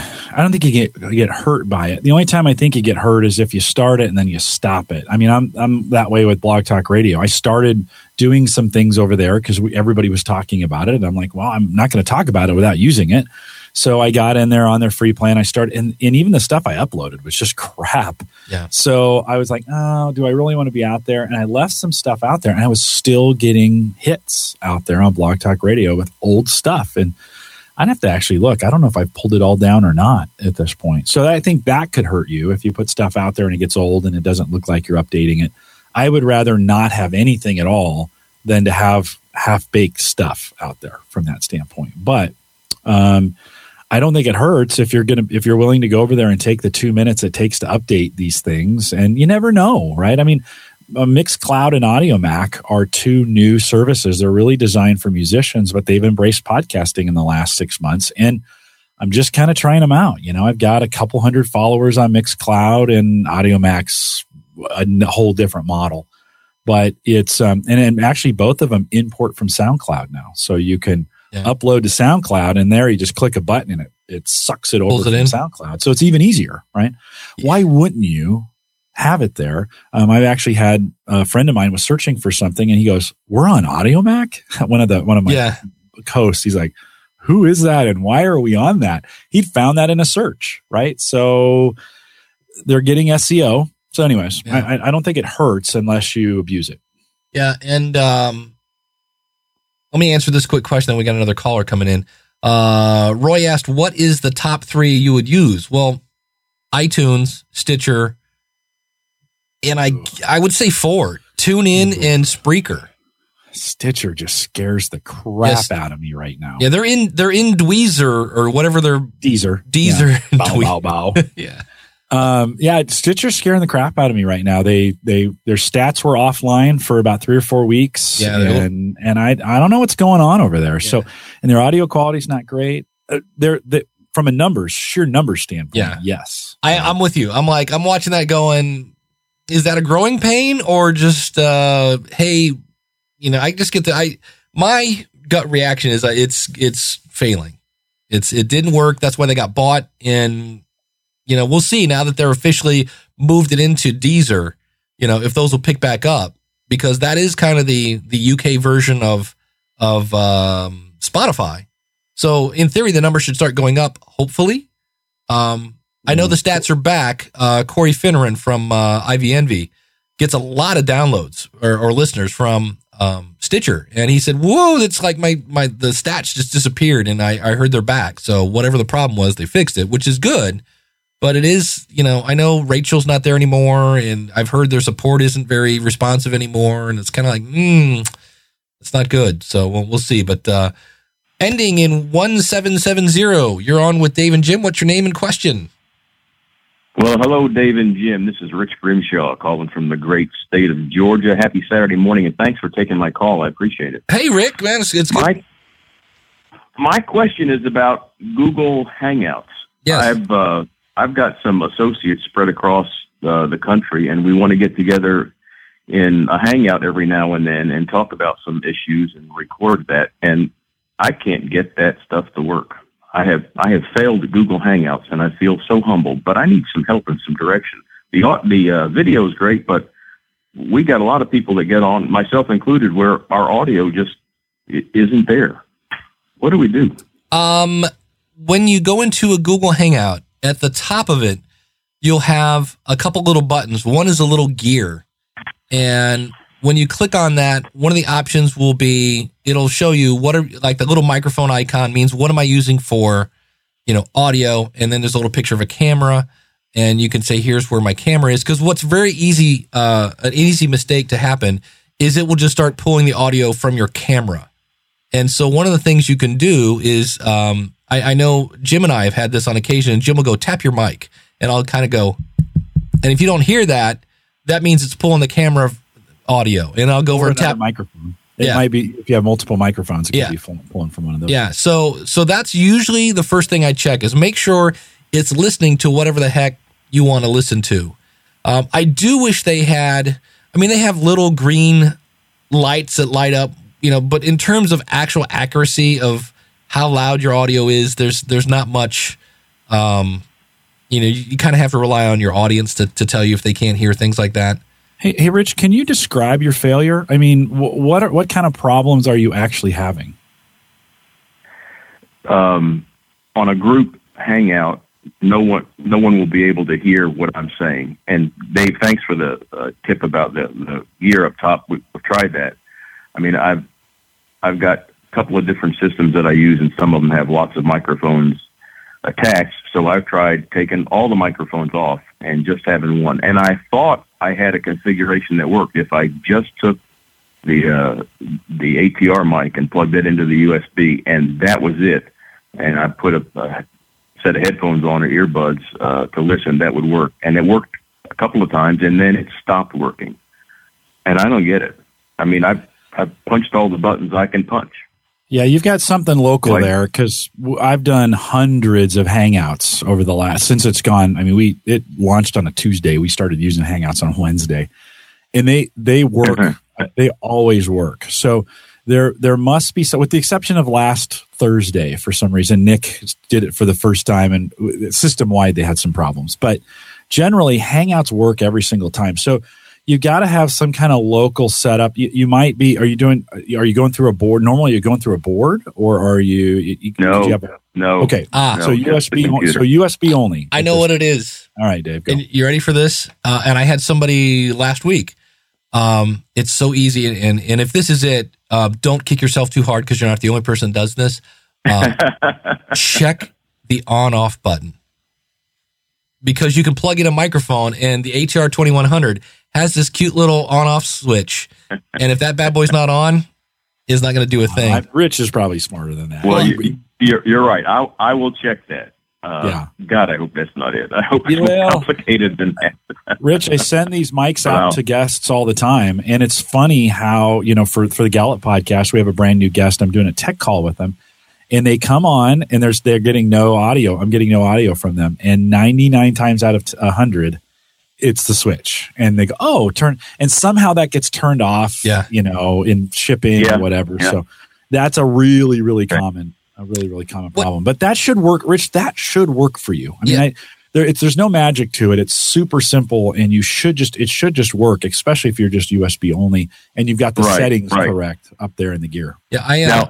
hurt by it. The only time I think you get hurt is if you start it and then you stop it. I mean, I'm that way with Blog Talk Radio. I started doing some things over there because everybody was talking about it, and I'm like, well, I'm not going to talk about it without using it. So I got in there on their free plan. I started, and even the stuff I uploaded was just crap. Yeah. So I was like, oh, do I really want to be out there? And I left some stuff out there, and I was still getting hits out there on Blog Talk Radio with old stuff. And I'd have to actually look. I don't know if I pulled it all down or not at this point. So I think that could hurt you if you put stuff out there and it gets old and it doesn't look like you're updating it. I would rather not have anything at all than to have half-baked stuff out there from that standpoint. But I don't think it hurts if you're willing to go over there and take the 2 minutes it takes to update these things. And you never know, right? I mean, Mixcloud and Audiomack are two new services. They're really designed for musicians, but they've embraced podcasting in the last 6 months. And I'm just kind of trying them out. I've got a couple hundred followers on Mixcloud, and Audiomack's a whole different model. But it's and actually both of them import from SoundCloud now, so you can upload to SoundCloud, and there you just click a button and it sucks it over from SoundCloud. So it's even easier, right? Yeah. Why wouldn't you have it there? I've actually had a friend of mine was searching for something, and he goes, "We're on Audiomack." One of my hosts, he's like, "Who is that, and why are we on that?" He'd found that in a search, right? So they're getting SEO. So anyways, I don't think it hurts unless you abuse it. Yeah, and let me answer this quick question. Then we got another caller coming in. Roy asked, what is the top 3 you would use? Well, iTunes, Stitcher, and I would say 4. TuneIn and Spreaker. Stitcher just scares the crap out of me right now. Yeah, they're in Dweezer or whatever they're Deezer. Yeah. Bow, bow, bow. Yeah. Stitcher's scaring the crap out of me right now. Their stats were offline for about 3 or 4 weeks. Yeah, and I don't know what's going on over there. Yeah. So, and their audio quality is not great. They're from a sheer numbers standpoint. Yes. I'm with you. I'm watching that going, is that a growing pain or just, hey, I just get my gut reaction is it's failing. It didn't work. That's why they got bought. And, we'll see now that they're officially moved it into Deezer, if those will pick back up, because that is kind of the UK version of Spotify. So in theory, the numbers should start going up, hopefully. I know the stats are back. Corey Finneran from IVNV gets a lot of downloads or listeners from Stitcher, and he said, "Whoa, it's like the stats just disappeared." And I heard they're back. So whatever the problem was, they fixed it, which is good. But it is, I know Rachel's not there anymore, and I've heard their support isn't very responsive anymore, and it's kind of like, it's not good. So we'll see. But ending in 1770, you're on with Dave and Jim. What's your name and question? Well, hello, Dave and Jim. This is Rich Grimshaw calling from the great state of Georgia. Happy Saturday morning, and thanks for taking my call. I appreciate it. Hey, Rick, man, it's good. My question is about Google Hangouts. Yes. I've got some associates spread across the country, and we want to get together in a hangout every now and then and talk about some issues and record that. And I can't get that stuff to work. I have failed Google Hangouts, and I feel so humbled, but I need some help and some direction. The video is great, but we got a lot of people that get on, myself included, where our audio just isn't there. What do we do? When you go into a Google Hangout, at the top of it, you'll have a couple little buttons. One is a little gear, and when you click on that, one of the options will be, it'll show you the little microphone icon means what am I using for, audio. And then there's a little picture of a camera, and you can say, here's where my camera is. Cause what's very easy, an easy mistake to happen is it will just start pulling the audio from your camera. And so one of the things you can do is, I know Jim and I have had this on occasion, and Jim will go, tap your mic, and I'll kind of go, and if you don't hear that, that means it's pulling the camera audio, and I'll go over and tap microphone. It might be, if you have multiple microphones, it could be pulling from one of those. Yeah. So that's usually the first thing I check is make sure it's listening to whatever the heck you want to listen to. I do wish they have little green lights that light up, but in terms of actual accuracy of how loud your audio is, there's not much, you kind of have to rely on your audience to tell you if they can't hear things like that. Hey, Rich, can you describe your failure? I mean, what kind of problems are you actually having? On a group hangout, no one will be able to hear what I'm saying. And Dave, thanks for the tip about the gear up top. We've tried that. I mean, I've got a couple of different systems that I use, and some of them have lots of microphones attached. So I've tried taking all the microphones off and just having one. And I thought I had a configuration that worked. If I just took the ATR mic and plugged it into the USB, and that was it, and I put a set of headphones on or earbuds to listen, that would work. And it worked a couple of times, and then it stopped working. And I don't get it. I mean, I've punched all the buttons I can punch. Yeah, you've got something local there, because I've done hundreds of Hangouts over the since it's gone. I mean, it launched on a Tuesday. We started using Hangouts on a Wednesday, and they work. They always work. So there must be, so with the exception of last Thursday, for some reason, Nick did it for the first time, and system wide they had some problems. But generally, Hangouts work every single time. So you got to have some kind of local setup. You might be. Are you going through a board? Normally, you're going through a board, or are you? No. Okay. So USB. So USB only. I know what it is. All right, Dave. Go. And you ready for this? And I had somebody last week. It's so easy, and if this is it, don't kick yourself too hard because you're not the only person that does this. Check the on-off button, because you can plug in a microphone, and the ATR 2100 has this cute little on-off switch, and if that bad boy's not on, is not going to do a thing. Rich is probably smarter than that. Well, you're right. I will check that. God, I hope that's not it. I hope it's more complicated than that. Rich, I send these mics out to guests all the time, and it's funny how, for the Gallup podcast, we have a brand new guest. I'm doing a tech call with them, and they come on, and they're getting no audio. I'm getting no audio from them, and 99 times out of 100, it's the switch, and they go, turn, and somehow that gets turned off. In shipping or whatever. Yeah. So that's a really, really common. A really, really common problem. But that should work, Rich. That should work for you. I mean, there's no magic to it. It's super simple, and it should just work, especially if you're just USB only and you've got the settings correct up there in the gear. Yeah,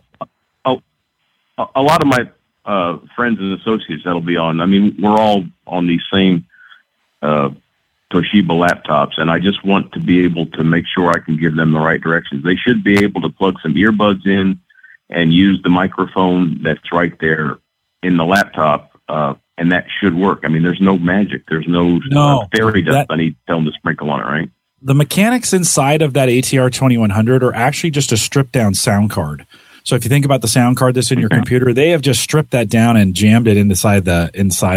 a lot of my friends and associates that'll be on. I mean, we're all on these same Toshiba laptops, and I just want to be able to make sure I can give them the right directions. They should be able to plug some earbuds in and use the microphone that's right there in the laptop, and that should work. I mean, there's no magic. There's no fairy dust I need to tell them to sprinkle on it, right? The mechanics inside of that ATR 2100 are actually just a stripped-down sound card. So if you think about the sound card that's in your computer, they have just stripped that down and jammed it inside the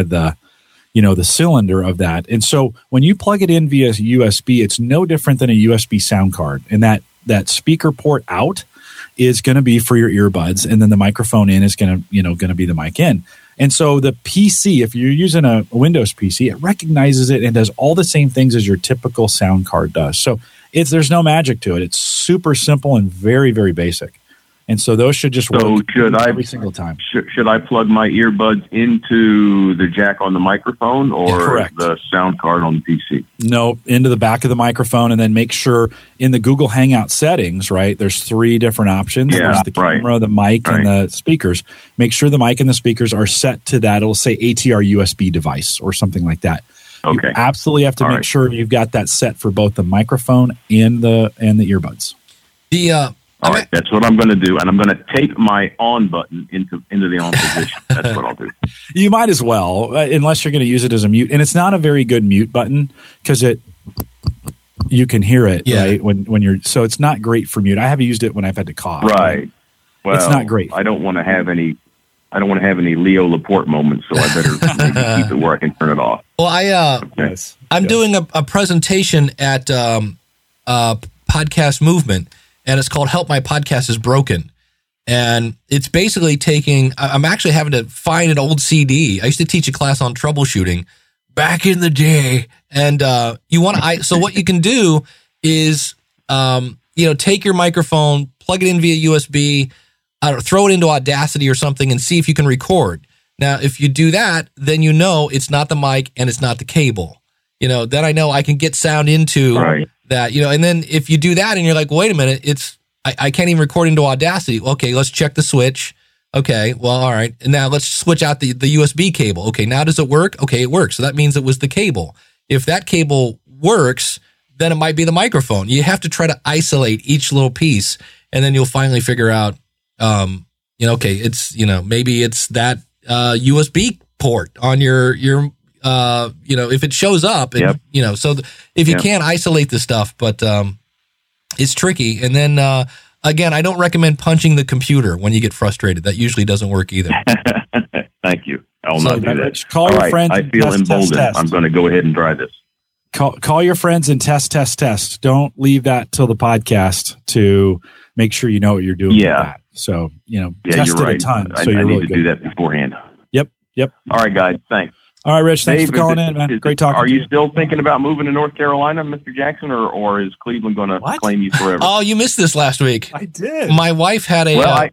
the cylinder of that. And so when you plug it in via USB, it's no different than a USB sound card. And that speaker port out is going to be for your earbuds, and then the microphone in is going to be the mic in. And so the PC, if you're using a Windows PC, it recognizes it and does all the same things as your typical sound card does. So there's no magic to it. It's super simple and very, very basic. And so those should just work every single time. Should I plug my earbuds into the jack on the microphone or the sound card on the PC? No, into the back of the microphone, and then make sure in the Google Hangout settings, right, there's 3 different options. Yeah, there's the camera, the mic, and the speakers. Make sure the mic and the speakers are set to that. It'll say ATR USB device or something like that. Okay. You absolutely have to make sure you've got that set for both the microphone and the earbuds. All right, that's what I'm going to do, and I'm going to tape my on button into the on position. That's what I'll do. You might as well, unless you're going to use it as a mute. And it's not a very good mute button because you can hear it right when you're. So it's not great for mute. I haven't used it when I've had to cough. Right. Well, it's not great. I don't want to have any Leo Laporte moments, so I better maybe keep it where I can turn it off. Well, I'm doing a presentation at Podcast Movement. And it's called Help My Podcast is Broken. And it's basically I'm actually having to find an old CD. I used to teach a class on troubleshooting back in the day. And so what you can do is, take your microphone, plug it in via USB, throw it into Audacity or something and see if you can record. Now, if you do that, then it's not the mic and it's not the cable. Then I know I can get sound into that, and then if you do that and you're like, wait a minute, I can't even record into Audacity. Okay, let's check the switch. Okay, well, all right. And now let's switch out the USB cable. Okay, now does it work? Okay, it works. So that means it was the cable. If that cable works, then it might be the microphone. You have to try to isolate each little piece, and then you'll finally figure out, okay, it's, maybe it's that USB port on your if it shows up, and, so if you can't isolate the stuff, but it's tricky. And then, again, I don't recommend punching the computer when you get frustrated. That usually doesn't work either. Thank you. I'll not do that. Call your friends. I feel emboldened. I'm going to go ahead and try this. Call your friends and test. Don't leave that till the podcast to make sure you know what you're doing with that. So, test it a ton. So I need to do that beforehand. Yep. All right, guys. Thanks. All right, Rich, thanks for calling in, man. Great talking to you. Are you still thinking about moving to North Carolina, Mr. Jackson, or is Cleveland going to claim you forever? Oh, you missed this last week. I did. My wife had a... Well,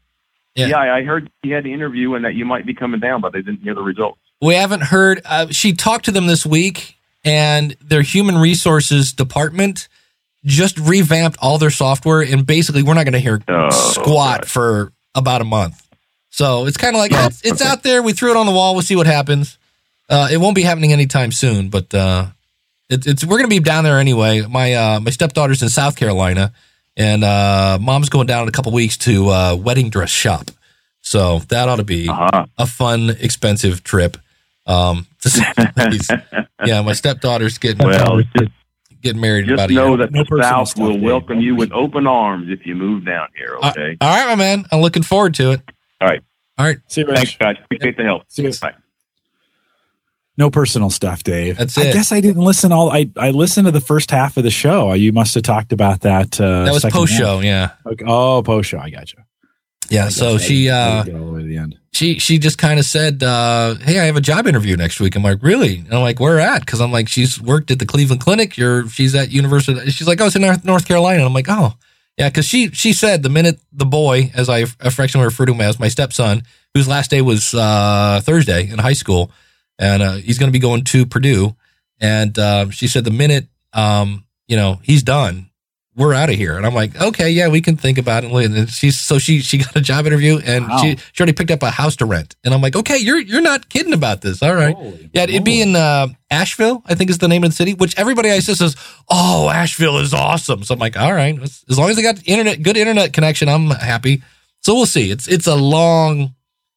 I heard you had the interview and that you might be coming down, but they didn't hear the results. We haven't heard. She talked to them this week, and their human resources department just revamped all their software, and basically we're not going to hear squat for about a month. So it's kind of like, it's out there. We threw it on the wall. We'll see what happens. It won't be happening anytime soon, but we're going to be down there anyway. My stepdaughter's in South Carolina, and mom's going down in a couple weeks to wedding dress shop. So that ought to be a fun, expensive trip. Yeah, my stepdaughter's getting getting married in Just about a year. know that No the personal South stuff, will Dave. welcome you with open arms if you move down here, okay? All right, my man. I'm looking forward to it. All right. All right. See you, Rich. Thanks, guys. Appreciate the help. See you. Bye. No personal stuff, Dave. That's I it. guess I didn't listen I listened to the first half of the show. You must have talked about that. That was second post show, half. yeah. Okay. Oh, post show. I got you. Yeah, so she get all the way to the end. she just kind of said, hey, I have a job interview next week. I'm like, really? And I'm like, where at? Because I'm like, she's worked at the Cleveland Clinic. She's at University. She's like, oh, it's in North Carolina. And I'm like, oh, yeah, because she said the minute the boy, as I affectionately refer to him as, my stepson, whose last day was Thursday in high school, and he's going to be going to Purdue. And she said the minute he's done, we're out of here. And I'm like, okay, yeah, we can think about it. And she got a job interview, and Wow. she already picked up a house to rent. And I'm like, okay, you're not kidding about this. All right. Holy Yeah, it'd be in Asheville, I think is the name of the city, which everybody I says, oh, Asheville is awesome. So I'm like, all right, as long as they got good internet connection, I'm happy. So we'll see. It's a long,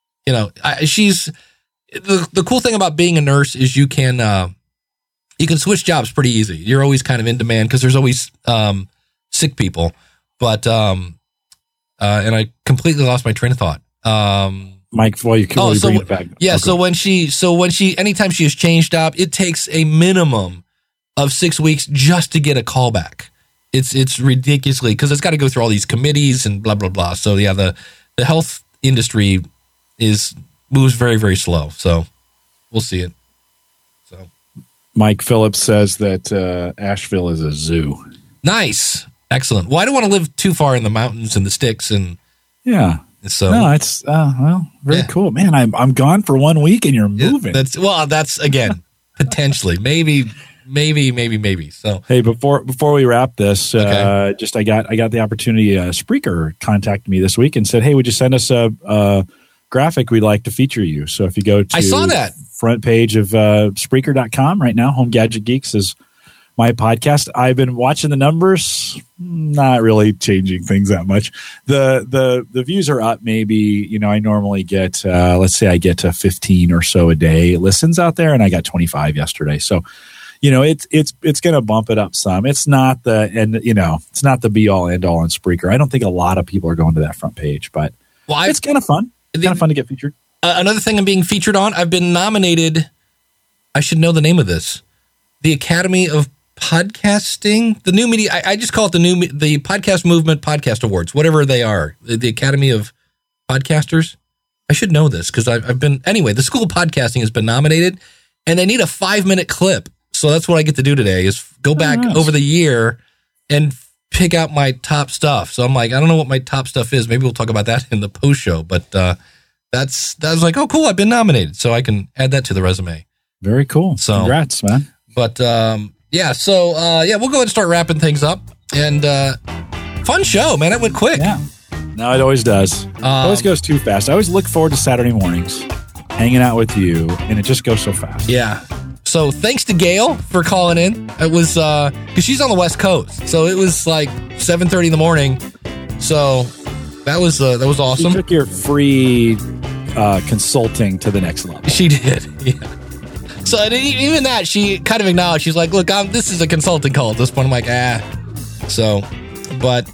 the cool thing about being a nurse is you can switch jobs pretty easy. You're always kind of in demand because there's always sick people. But and I completely lost my train of thought. Mike, well, you can bring it back. Yeah, Okay. so when she anytime she has changed job, it takes a minimum of 6 weeks just to get a call back. It's ridiculously, because it's got to go through all these committees and blah blah blah. So yeah, the health industry moves very, very slow. So we'll see it. So Mike Phillips says that Asheville is a zoo. nice, excellent. Well, I don't want to live too far in the mountains and the sticks, and Yeah. so No, it's very Yeah. cool, man. I'm gone for 1 week and you're moving. That's again potentially maybe. So Hey, before we wrap this, Okay. I got the opportunity. Spreaker contacted me this week and said, "Hey, would you send us a graphic? We'd like to feature you." So if you go to I saw that front page of Spreaker.com right now, Home Gadget Geeks is my podcast. I've been watching the numbers, not really changing things that much. The views are up. Maybe, I normally get, let's say I get to 15 or so a day listens out there, and I got 25 yesterday. So, it's going to bump it up some. It's not it's not the be all end all on Spreaker. I don't think a lot of people are going to that front page, but it's kind of fun. It's kind of fun to get featured. Another thing I'm being featured on, I've been nominated. I should know the name of this. The Academy of Podcasting, the new media. I just call it the Podcast Movement Podcast Awards, whatever they are. The Academy of Podcasters. I should know this because I've been, anyway, the School of Podcasting has been nominated, and they need a 5-minute clip. So that's what I get to do today is go back over the year and pick out my top stuff. So I'm like, I don't know what my top stuff is. Maybe we'll talk about that in the post show, but that's like, oh, cool, I've been nominated. So I can add that to the resume. Very cool. So congrats, man. But we'll go ahead and start wrapping things up. And fun show, man. It went quick. Yeah. No, it always does. It always goes too fast. I always look forward to Saturday mornings, hanging out with you, and it just goes so fast. Yeah. So thanks to Gail for calling in. It was because she's on the West Coast, so it was like 7:30 in the morning. So that was awesome. You took your free consulting to the next level. She did. Yeah. So even that, she kind of acknowledged. She's like, "Look, this is a consulting call at this point." I'm like, So, but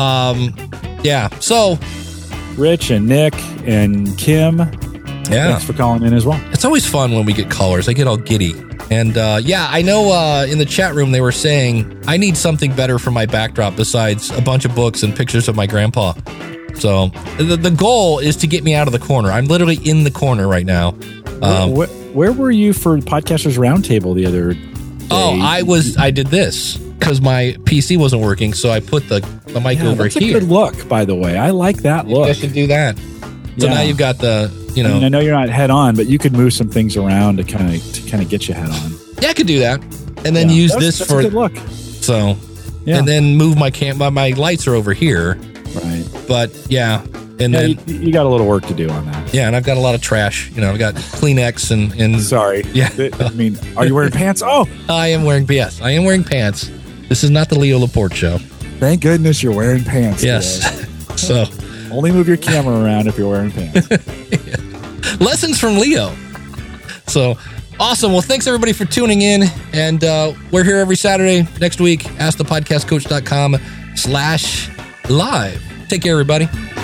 yeah. So Rich and Nick and Kim, thanks for calling in as well. It's always fun when we get callers. I get all giddy. And I know in the chat room they were saying I need something better for my backdrop besides a bunch of books and pictures of my grandpa. So the goal is to get me out of the corner. I'm literally in the corner right now. Where were you for Podcasters Roundtable the other day? Oh, I did this because my PC wasn't working, so I put the mic over that's here. That's a good look, by the way. I like that look. I should do that. So now you've got the, I know you're not head on, but you could move some things around to kind of get you head on. Yeah, I could do that, and then use this for a good look. So, and then move my my lights are over here. Right. But and then you got a little work to do on that. Yeah, and I've got a lot of trash. I've got Kleenex and sorry. Yeah. I mean, are you wearing pants? Oh, I am wearing pants. This is not the Leo Laporte show. Thank goodness you're wearing pants. Yes. Today. So only move your camera around if you're wearing pants. Lessons from Leo. So, Awesome. Well, thanks everybody for tuning in. And we're here every Saturday next week. AskThePodcastCoach.com/live. Take care, everybody.